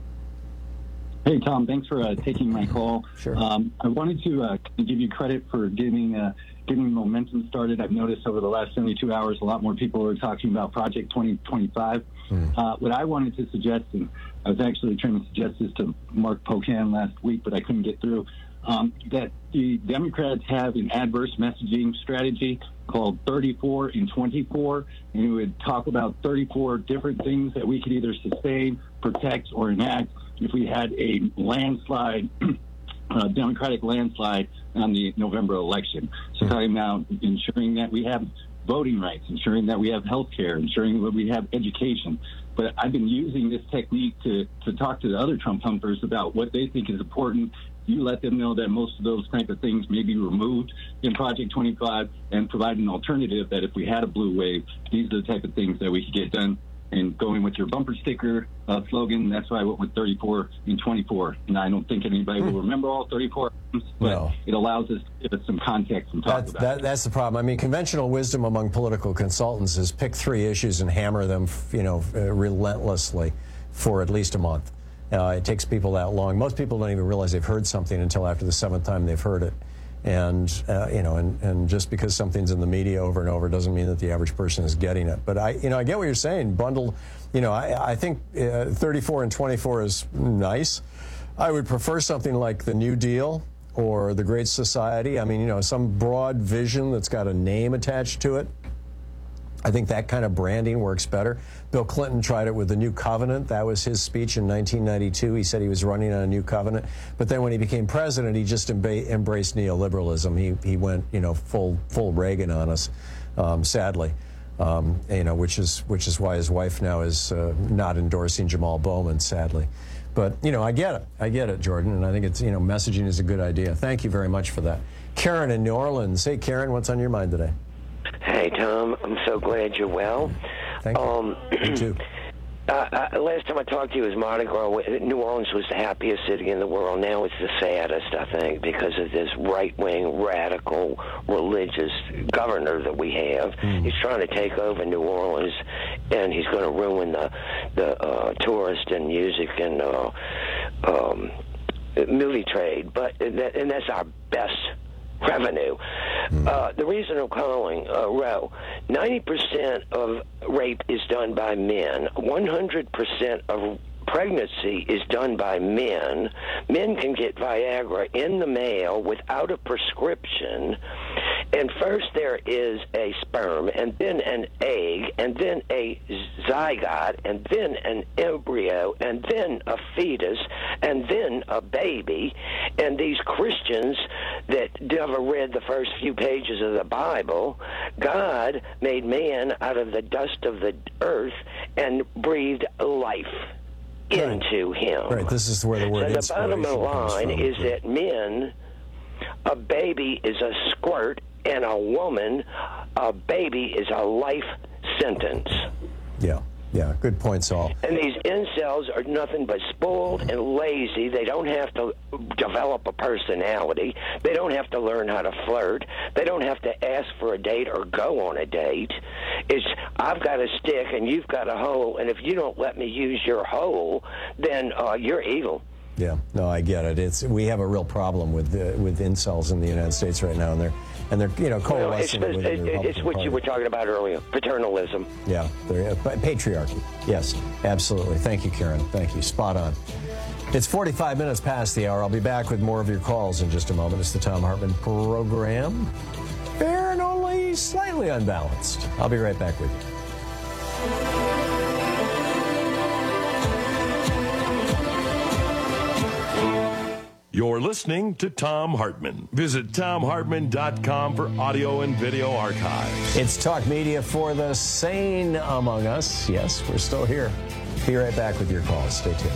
Hey, Tom, thanks for uh, taking my call. Sure. Um, I wanted to uh, give you credit for getting uh, getting momentum started. I've noticed over the last seventy-two hours, a lot more people are talking about Project twenty twenty-five. Mm. Uh, what I wanted to suggest, and I was actually trying to suggest this to Mark Pocan last week, but I couldn't get through, um, that the Democrats have an adverse messaging strategy called thirty-four and twenty-four, and it would talk about thirty-four different things that we could either sustain, protect, or enact if we had a landslide, uh, Democratic landslide on the November election. So talking about ensuring that we have voting rights, ensuring that we have health care, ensuring that we have education. But I've been using this technique to, to talk to the other Trump humpers about what they think is important. You let them know that most of those type of things may be removed in Project twenty-five and provide an alternative that if we had a blue wave, these are the type of things that we could get done. And going with your bumper sticker uh, slogan, that's why I went with thirty-four and twenty-four. And I don't think anybody will remember all thirty-four, but No. it allows us to give us some context and talk That's, about that, it. that's the problem. I mean, conventional wisdom among political consultants is pick three issues and hammer them, you know, uh, relentlessly for at least a month. Uh, it takes people that long. Most people don't even realize they've heard something until after the seventh time they've heard it. And, uh, you know, and, and just because something's in the media over and over doesn't mean that the average person is getting it. But I, you know, I get what you're saying. Bundled, you know, I, I think uh, thirty-four and twenty-four is nice. I would prefer something like the New Deal or the Great Society. I mean, you know, some broad vision that's got a name attached to it. I think that kind of branding works better. Bill Clinton tried it with the New Covenant. That was his speech in nineteen ninety-two. He said he was running on a new covenant. But then when he became president, he just emba- embraced neoliberalism. He he went, you know, full full Reagan on us, um, sadly. Um, you know, which is which is why his wife now is uh, not endorsing Jamal Bowman, sadly. But, you know, I get it. I get it, Jordan. And I think it's, you know, messaging is a good idea. Thank you very much for that. Karen in New Orleans. Hey, Karen, what's on your mind today? Hey, Tom. I'm so glad you're well. Thank you. Um, Me too. Uh, uh, last time I talked to you was Mardi Gras. New Orleans was the happiest city in the world. Now it's the saddest, I think, because of this right-wing, radical, religious governor that we have. Mm. He's trying to take over New Orleans, and he's going to ruin the the uh, tourist and music and uh, um, movie trade. But that, and that's our best revenue. Uh, the reason I'm calling, uh, Roe, ninety percent of rape is done by men. one hundred percent of pregnancy is done by men. Men can get Viagra in the mail without a prescription. And first there is a sperm, and then an egg, and then a zygote, and then an embryo, and then a fetus, and then a baby. And these Christians that never read the first few pages of the Bible, God made man out of the dust of the earth and breathed life into him. Right, this is where the word so the bottom line is that men, a baby is a squirt, and a woman, a baby is a life sentence. Yeah. Yeah, good point, Saul. And these incels are nothing but spoiled and lazy. They don't have to develop a personality. They don't have to learn how to flirt. They don't have to ask for a date or go on a date. It's, I've got a stick and you've got a hole, and if you don't let me use your hole, then uh, you're evil. Yeah, no, I get it. It's we have a real problem with uh, with incels in the United States right now, and they're and they're you know coalescing well, it's, within it's, the Republican it's what Party. you were talking about earlier, paternalism. Yeah, they're, uh, patriarchy. Yes, absolutely. Thank you, Karen. Thank you. Spot on. It's forty-five minutes past the hour. I'll be back with more of your calls in just a moment. It's the Thom Hartmann program. Fair and only slightly unbalanced. I'll be right back with you. You're listening to Thom Hartmann. Visit thom hartmann dot com for audio and video archives. It's talk media for the sane among us. Yes, we're still here. Be right back with your calls. Stay tuned.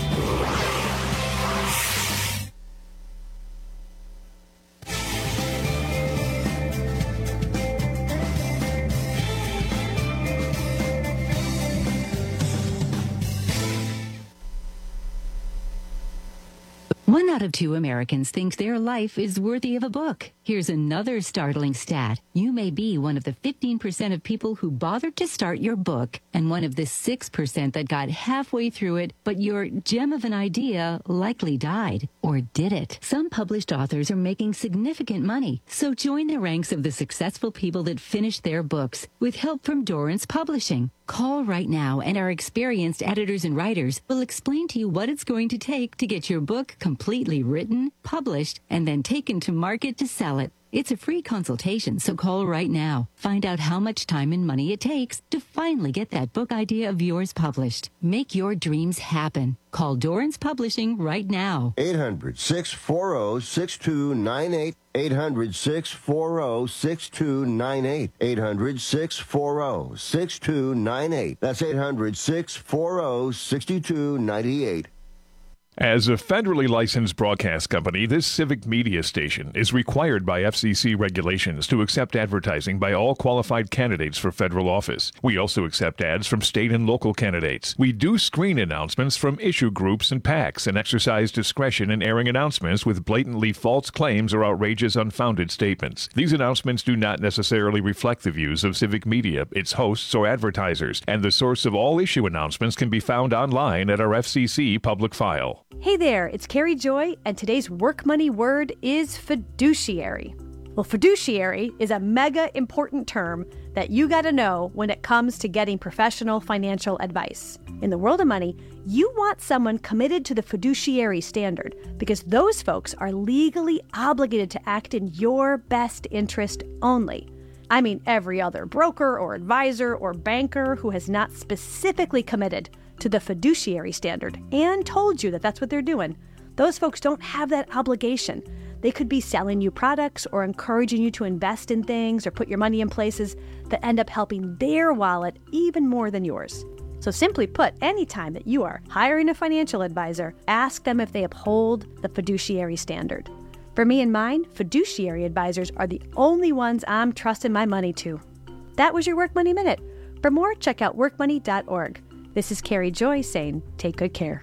One out of two Americans thinks their life is worthy of a book. Here's another startling stat. You may be one of the fifteen percent of people who bothered to start your book, and one of the six percent that got halfway through it, but your gem of an idea likely died. Or did it? Some published authors are making significant money, so join the ranks of the successful people that finished their books with help from Dorrance Publishing. Call right now, and our experienced editors and writers will explain to you what it's going to take to get your book completely written, published, and then taken to market to sell it. It's a free consultation, so call right now. Find out how much time and money it takes to finally get that book idea of yours published. Make your dreams happen. Call Dorrance Publishing right now. eight hundred, six four zero, six two nine eight. eight hundred, six four zero, six two nine eight. eight hundred, six four zero, six two nine eight. That's eight hundred, six four zero, six two nine eight. As a federally licensed broadcast company, this civic media station is required by F C C regulations to accept advertising by all qualified candidates for federal office. We also accept ads from state and local candidates. We do screen announcements from issue groups and PACs and exercise discretion in airing announcements with blatantly false claims or outrageous, unfounded statements. These announcements do not necessarily reflect the views of civic media, its hosts, or advertisers, and the source of all issue announcements can be found online at our F C C public file. Hey there, it's Carrie Joy, and today's work money word is fiduciary. Well, fiduciary is a mega important term that you got to know when it comes to getting professional financial advice. In the world of money, you want someone committed to the fiduciary standard because those folks are legally obligated to act in your best interest only. I mean, every other broker or advisor or banker who has not specifically committed to the fiduciary standard and told you that that's what they're doing. Those folks don't have that obligation. They could be selling you products or encouraging you to invest in things or put your money in places that end up helping their wallet even more than yours. So simply put, anytime that you are hiring a financial advisor, ask them if they uphold the fiduciary standard. For me and mine, fiduciary advisors are the only ones I'm trusting my money to. That was your Work Money Minute. For more, check out work money dot org. This is Carrie Joy saying, take good care.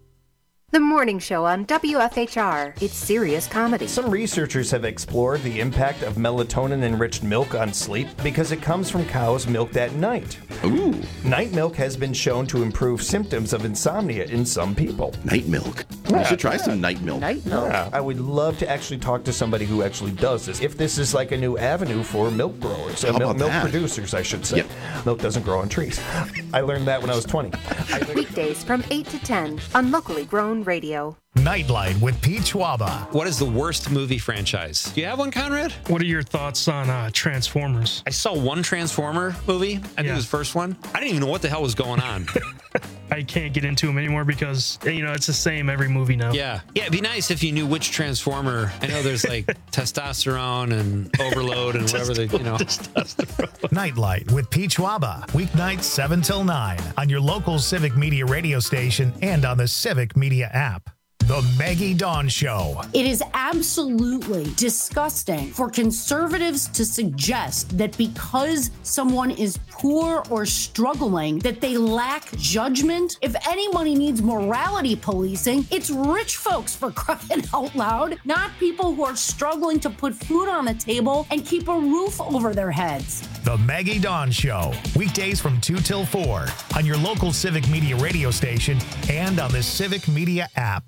The Morning Show on W F H R. It's serious comedy. Some researchers have explored the impact of melatonin-enriched milk on sleep because it comes from cows milked at night. Ooh. Night milk has been shown to improve symptoms of insomnia in some people. Night milk. Yeah, I should try yeah. some night milk. Night milk. Yeah, I would love to actually talk to somebody who actually does this. If this is like a new avenue for milk growers, uh, How milk, about milk that? producers, I should say. Yep. Milk doesn't grow on trees. I learned that when I was twenty. Weekdays from eight to ten on Locally Grown Radio. Nightlight with Pete Schwaba. What is the worst movie franchise? Do you have one, Conrad? What are your thoughts on uh, Transformers? I saw one Transformer movie. I think Yeah. it was the first one. I didn't even know what the hell was going on. I can't get into them anymore because, you know, it's the same every movie now. Yeah. Yeah, it'd be nice if you knew which Transformer. I know there's like testosterone and overload and whatever they, you know. Nightlight with Pete Schwaba. Weeknights seven till nine on your local Civic Media radio station and on the Civic Media app. The Maggie Dawn Show. It is absolutely disgusting for conservatives to suggest that because someone is poor or struggling, that they lack judgment. If anybody needs morality policing, it's rich folks, for crying out loud, not people who are struggling to put food on the table and keep a roof over their heads. The Maggie Dawn Show, weekdays from two till four on your local Civic Media radio station and on the Civic Media app.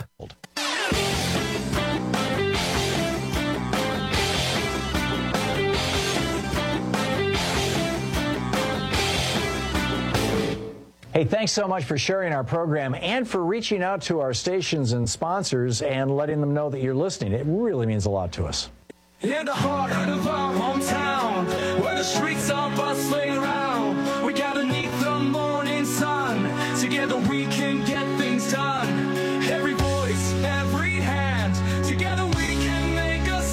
Hey, thanks so much for sharing our program and for reaching out to our stations and sponsors and letting them know that you're listening. It really means a lot to us. In the heart of our hometown, where the streets are bustling around, we gather neath the morning sun. Together we can get things done. Every voice, every hand, together we can make a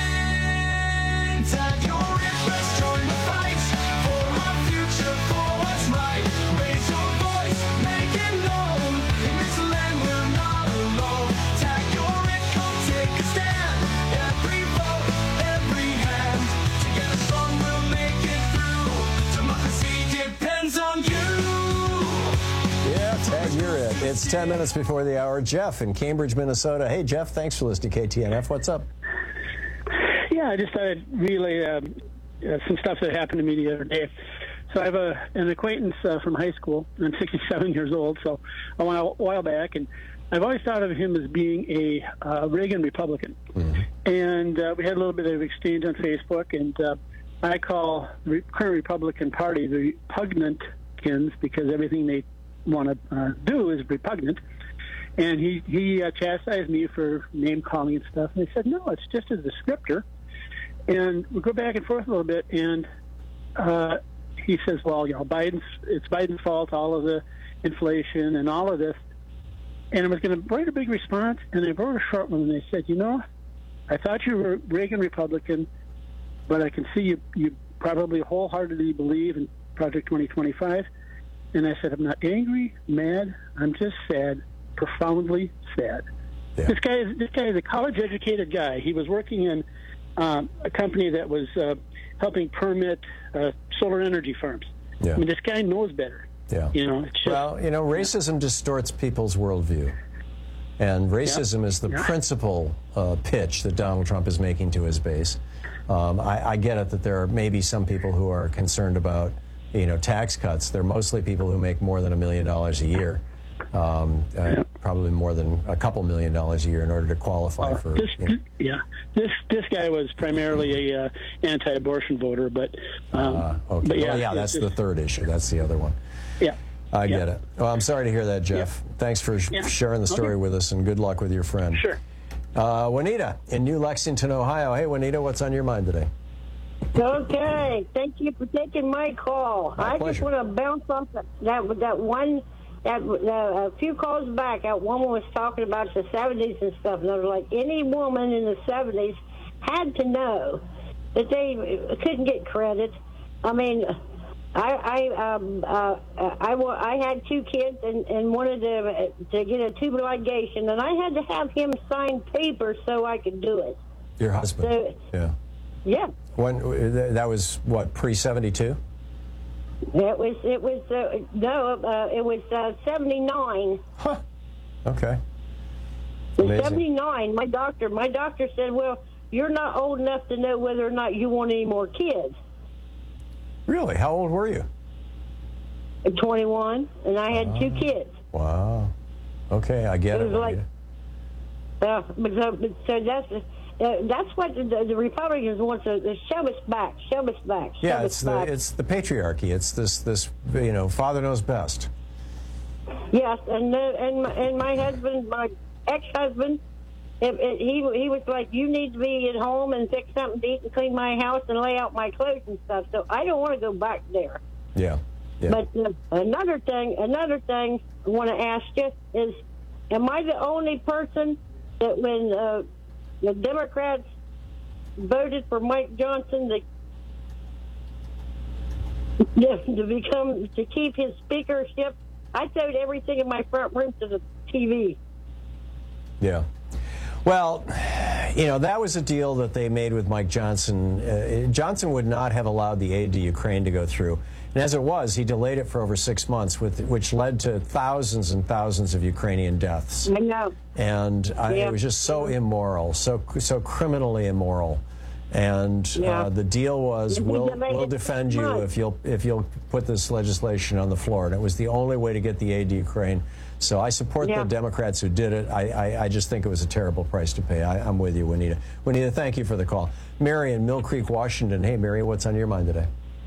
stand. Tag your interest, join the fight for our future, for what's right. Raise your voice, make it known. In this land we're not alone. Tag your it, come take a stand. Every vote, every hand, together strong we'll make it through. Democracy depends on you. Yeah, tag you're it. It's ten minutes before the hour. Jeff in Cambridge, Minnesota. Hey, Jeff, thanks for listening to K T N F. What's up? Yeah, I just thought I'd relay um, uh, some stuff that happened to me the other day. So I have a, an acquaintance uh, from high school. I'm sixty-seven years old, so a while, a while back, and I've always thought of him as being a uh, Reagan Republican. Mm-hmm. And uh, we had a little bit of exchange on Facebook, and uh, I call the current Republican Party the repugnant-kins because everything they want to uh, do is repugnant. And he, he uh, chastised me for name-calling and stuff, and I said, no, it's just a descriptor. And we go back and forth a little bit, and uh, he says, well, you know, Biden's it's Biden's fault, all of the inflation and all of this. And I was going to write a big response, and I wrote a short one, and I said, you know, I thought you were Reagan Republican, but I can see you, you probably wholeheartedly believe in Project twenty twenty-five. And I said, I'm not angry, mad, I'm just sad, profoundly sad. Yeah. This guy is this guy is a college-educated guy. He was working in um, a company that was uh, helping permit uh, solar energy farms. Yeah. I mean, this guy knows better. Yeah. You know, it's just, well, you know, racism distorts people's worldview. And racism yeah. is the yeah. principal uh, pitch that Donald Trump is making to his base. Um, I, I get it that there are maybe some people who are concerned about, you know, tax cuts. They're mostly people who make more than a million dollars a year. Um, uh, yeah. Probably more than a couple million dollars a year in order to qualify uh, for. This, you know. Yeah, this this guy was primarily a uh, anti-abortion voter, but. Um, uh, okay. But yeah, well, yeah, that's the third issue. That's the other one. Yeah. I yeah. get it. Well, I'm sorry to hear that, Jeff. Yeah. Thanks for sh- yeah. sharing the story okay. with us, and good luck with your friend. Sure. Uh, Juanita in New Lexington, Ohio. Hey, Juanita, what's on your mind today? Okay, thank you for taking my call. My I pleasure. just want to bounce off that that, that one, that uh, a few calls back, that woman was talking about the seventies and stuff, and I was like, any woman in the seventies had to know that they couldn't get credit. I mean, I I um uh, I, I had two kids and, and wanted to to get a tubal ligation, and I had to have him sign papers so I could do it. Your husband? So, yeah. Yeah. When that was what, pre seventy-two? It was it was uh, no uh, it was uh, seventy-nine. Huh. Okay. It was seventy-nine. My doctor my doctor said, well, you're not old enough to know whether or not you want any more kids. Really? How old were you? twenty-one, and I had uh, two kids. Wow. Okay, I get it. It was like, uh, but, uh, but so that's uh, that's what the, the Republicans want to, to shove us back, shove us back. Shove yeah, us it's back. the it's the patriarchy. It's this this you know, father knows best. Yes, and uh, and my, and my husband, my ex-husband, it, it, he he was like, you need to be at home and fix something to eat and clean my house and lay out my clothes and stuff. So I don't want to go back there. Yeah. yeah. But uh, another thing, another thing I want to ask you is, am I the only person that when uh, the Democrats voted for Mike Johnson to to become to keep his speakership, I towed everything in my front room to the T V. Yeah. Well, you know, that was a deal that they made with Mike Johnson. Uh, Johnson would not have allowed the aid to Ukraine to go through And as it was, he delayed it for over six months, with which led to thousands and thousands of Ukrainian deaths. I know. And I, Yeah. it was just so immoral, so so criminally immoral. And Yeah. uh, the deal was, You we'll, delayed we'll it defend six you months. if you'll if you'll put this legislation on the floor. And it was the only way to get the aid to Ukraine. So I support Yeah. the Democrats who did it. I, I, I just think it was a terrible price to pay. I, I'm with you, Juanita. Juanita, thank you for the call. Mary in Mill Creek, Washington. Hey, Mary, what's on your mind today?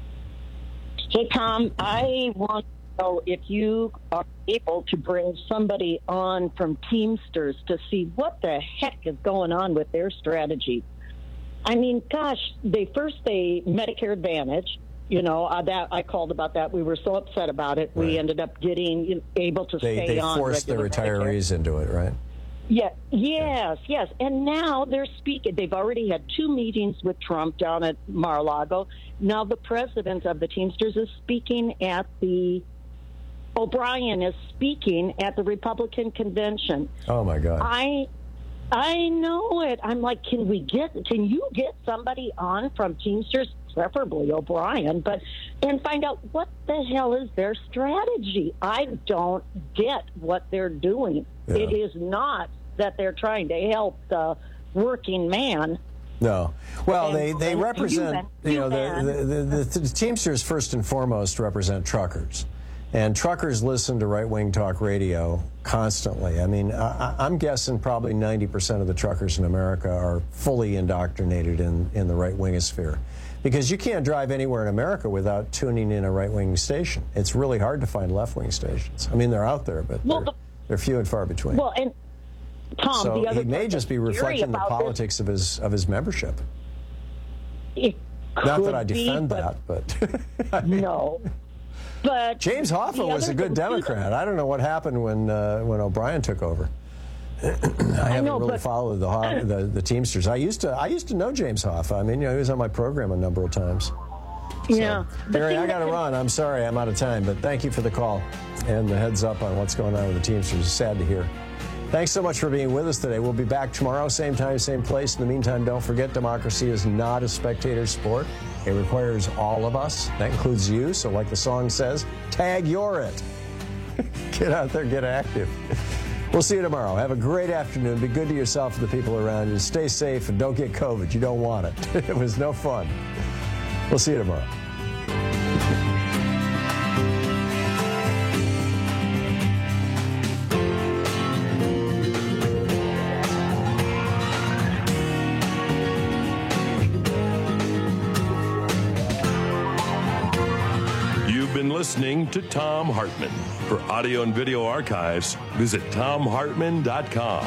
Hey, Tom, I want to know if you are able to bring somebody on from Teamsters to see what the heck is going on with their strategy. I mean, gosh, they first they Medicare Advantage. You know, uh, that I called about that. We were so upset about it. We ended up getting you know, able to They, stay they on. forced the regular Medicare. retirees into it, right? Yeah, yes, yes. And now they're speaking. They've already had two meetings with Trump down at Mar-a-Lago. Now the president of the Teamsters is speaking at the, O'Brien is speaking at the Republican convention. Oh, my God. I I know it. I'm like, can we get, can you get somebody on from Teamsters, preferably O'Brien, but, and find out what the hell is their strategy? I don't get what they're doing. Yeah. It is not that they're trying to help the working man. No. Well, they, they And- represent, you you know, man. the, the, the, the Teamsters first and foremost represent truckers. And truckers listen to right-wing talk radio constantly. I mean, I, I'm guessing probably ninety percent of the truckers in America are fully indoctrinated in, in the right-wing sphere. Because you can't drive anywhere in America without tuning in a right-wing station. It's really hard to find left-wing stations. I mean, they're out there, but Well, they're, the- they're few and far between. Well, and Tom, so the other he may part just be that's scary reflecting the about this- politics of his of his membership. It Not could that I be, defend but that, but no. But James Hoffa the was other a good thing, too, Democrat. I don't know what happened when uh, when O'Brien took over. I haven't know, really but- followed the, Ho- the the Teamsters. I used to I used to know James Hoffa. I mean, you know, he was on my program a number of times. Yeah. The Barry, thing I got to that- run. I'm sorry, I'm out of time, but thank you for the call and the heads up on what's going on with the Teamsters. It's sad to hear. Thanks so much for being with us today. We'll be back tomorrow, same time, same place. In the meantime, don't forget, democracy is not a spectator sport. It requires all of us. That includes you. So like the song says, tag you're it. Get out there, get active. We'll see you tomorrow. Have a great afternoon. Be good to yourself and the people around you. Stay safe and don't get COVID. You don't want it. It was no fun. We'll see you tomorrow. You've been listening to Tom Hartman. For audio and video archives, visit tom hartman dot com.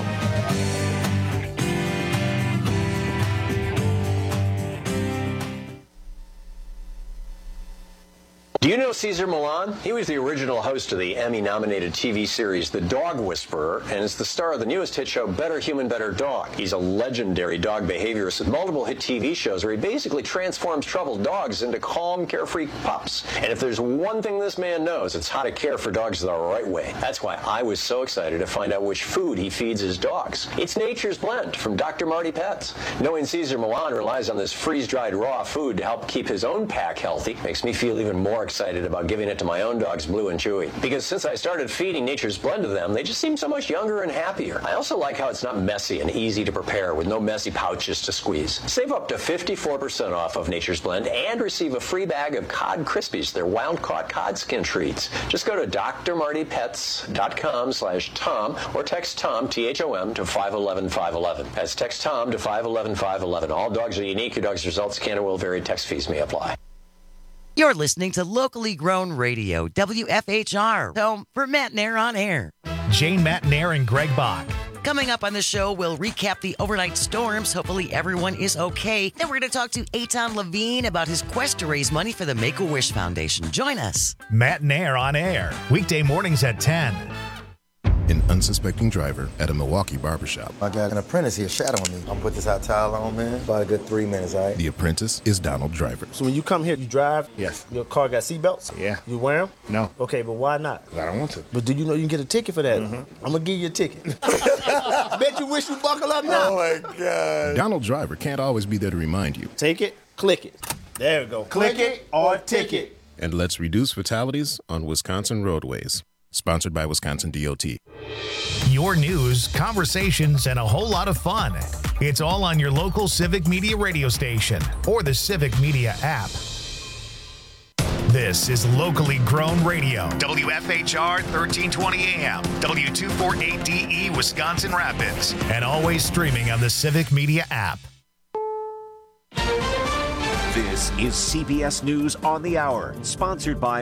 Do you know Cesar Millan? He was the original host of the Emmy-nominated T V series The Dog Whisperer, and is the star of the newest hit show Better Human, Better Dog. He's a legendary dog behaviorist with multiple hit T V shows where he basically transforms troubled dogs into calm, carefree pups. And if there's one thing this man knows, it's how to care for dogs the right way. That's why I was so excited to find out which food he feeds his dogs. It's Nature's Blend from Doctor Marty Pets. Knowing Cesar Millan relies on this freeze-dried raw food to help keep his own pack healthy makes me feel even more excited about giving it to my own dogs, Blue and Chewy. Because since I started feeding Nature's Blend to them, they just seem so much younger and happier. I also like how it's not messy and easy to prepare with no messy pouches to squeeze. Save up to fifty-four percent off of Nature's Blend and receive a free bag of Cod Krispies, their wild-caught cod skin treats. Just go to drmartypets.com slash Tom or text Tom, T H O M, to five one one five one one. That's text Tom to five one one five one one. All dogs are unique. Your dog's results can and will vary. Text fees may apply. You're listening to locally grown radio, W F H R, home for Matt Nair on Air. Jane Matt Nair and Greg Bach. Coming up on the show, we'll recap the overnight storms. Hopefully everyone is okay. Then we're going to talk to Eitan Levine about his quest to raise money for the Make-A-Wish Foundation. Join us. Matt Nair on Air, weekday mornings at ten. An unsuspecting driver at a Milwaukee barbershop. I got an apprentice here shadowing me. I'm gonna put this hot towel on, man. About a good three minutes, all right? The apprentice is Donald Driver. So when you come here, you drive? Yes. Your car got seatbelts? Yeah. You wear them? No. Okay, but why not? I don't want to. But do you know you can get a ticket for that? Mm-hmm. I'm gonna give you a ticket. Bet you wish you buckle up now. Oh my God. Donald Driver can't always be there to remind you. Take it, click it. There we go. Click it or ticket. And let's reduce fatalities on Wisconsin roadways. Sponsored by Wisconsin D O T. Your news, conversations, and a whole lot of fun. It's all on your local Civic Media radio station or the Civic Media app. This is locally grown radio. W F H R thirteen twenty A M, W two forty-eight D E, Wisconsin Rapids, and always streaming on the Civic Media app. This is C B S News on the Hour, sponsored by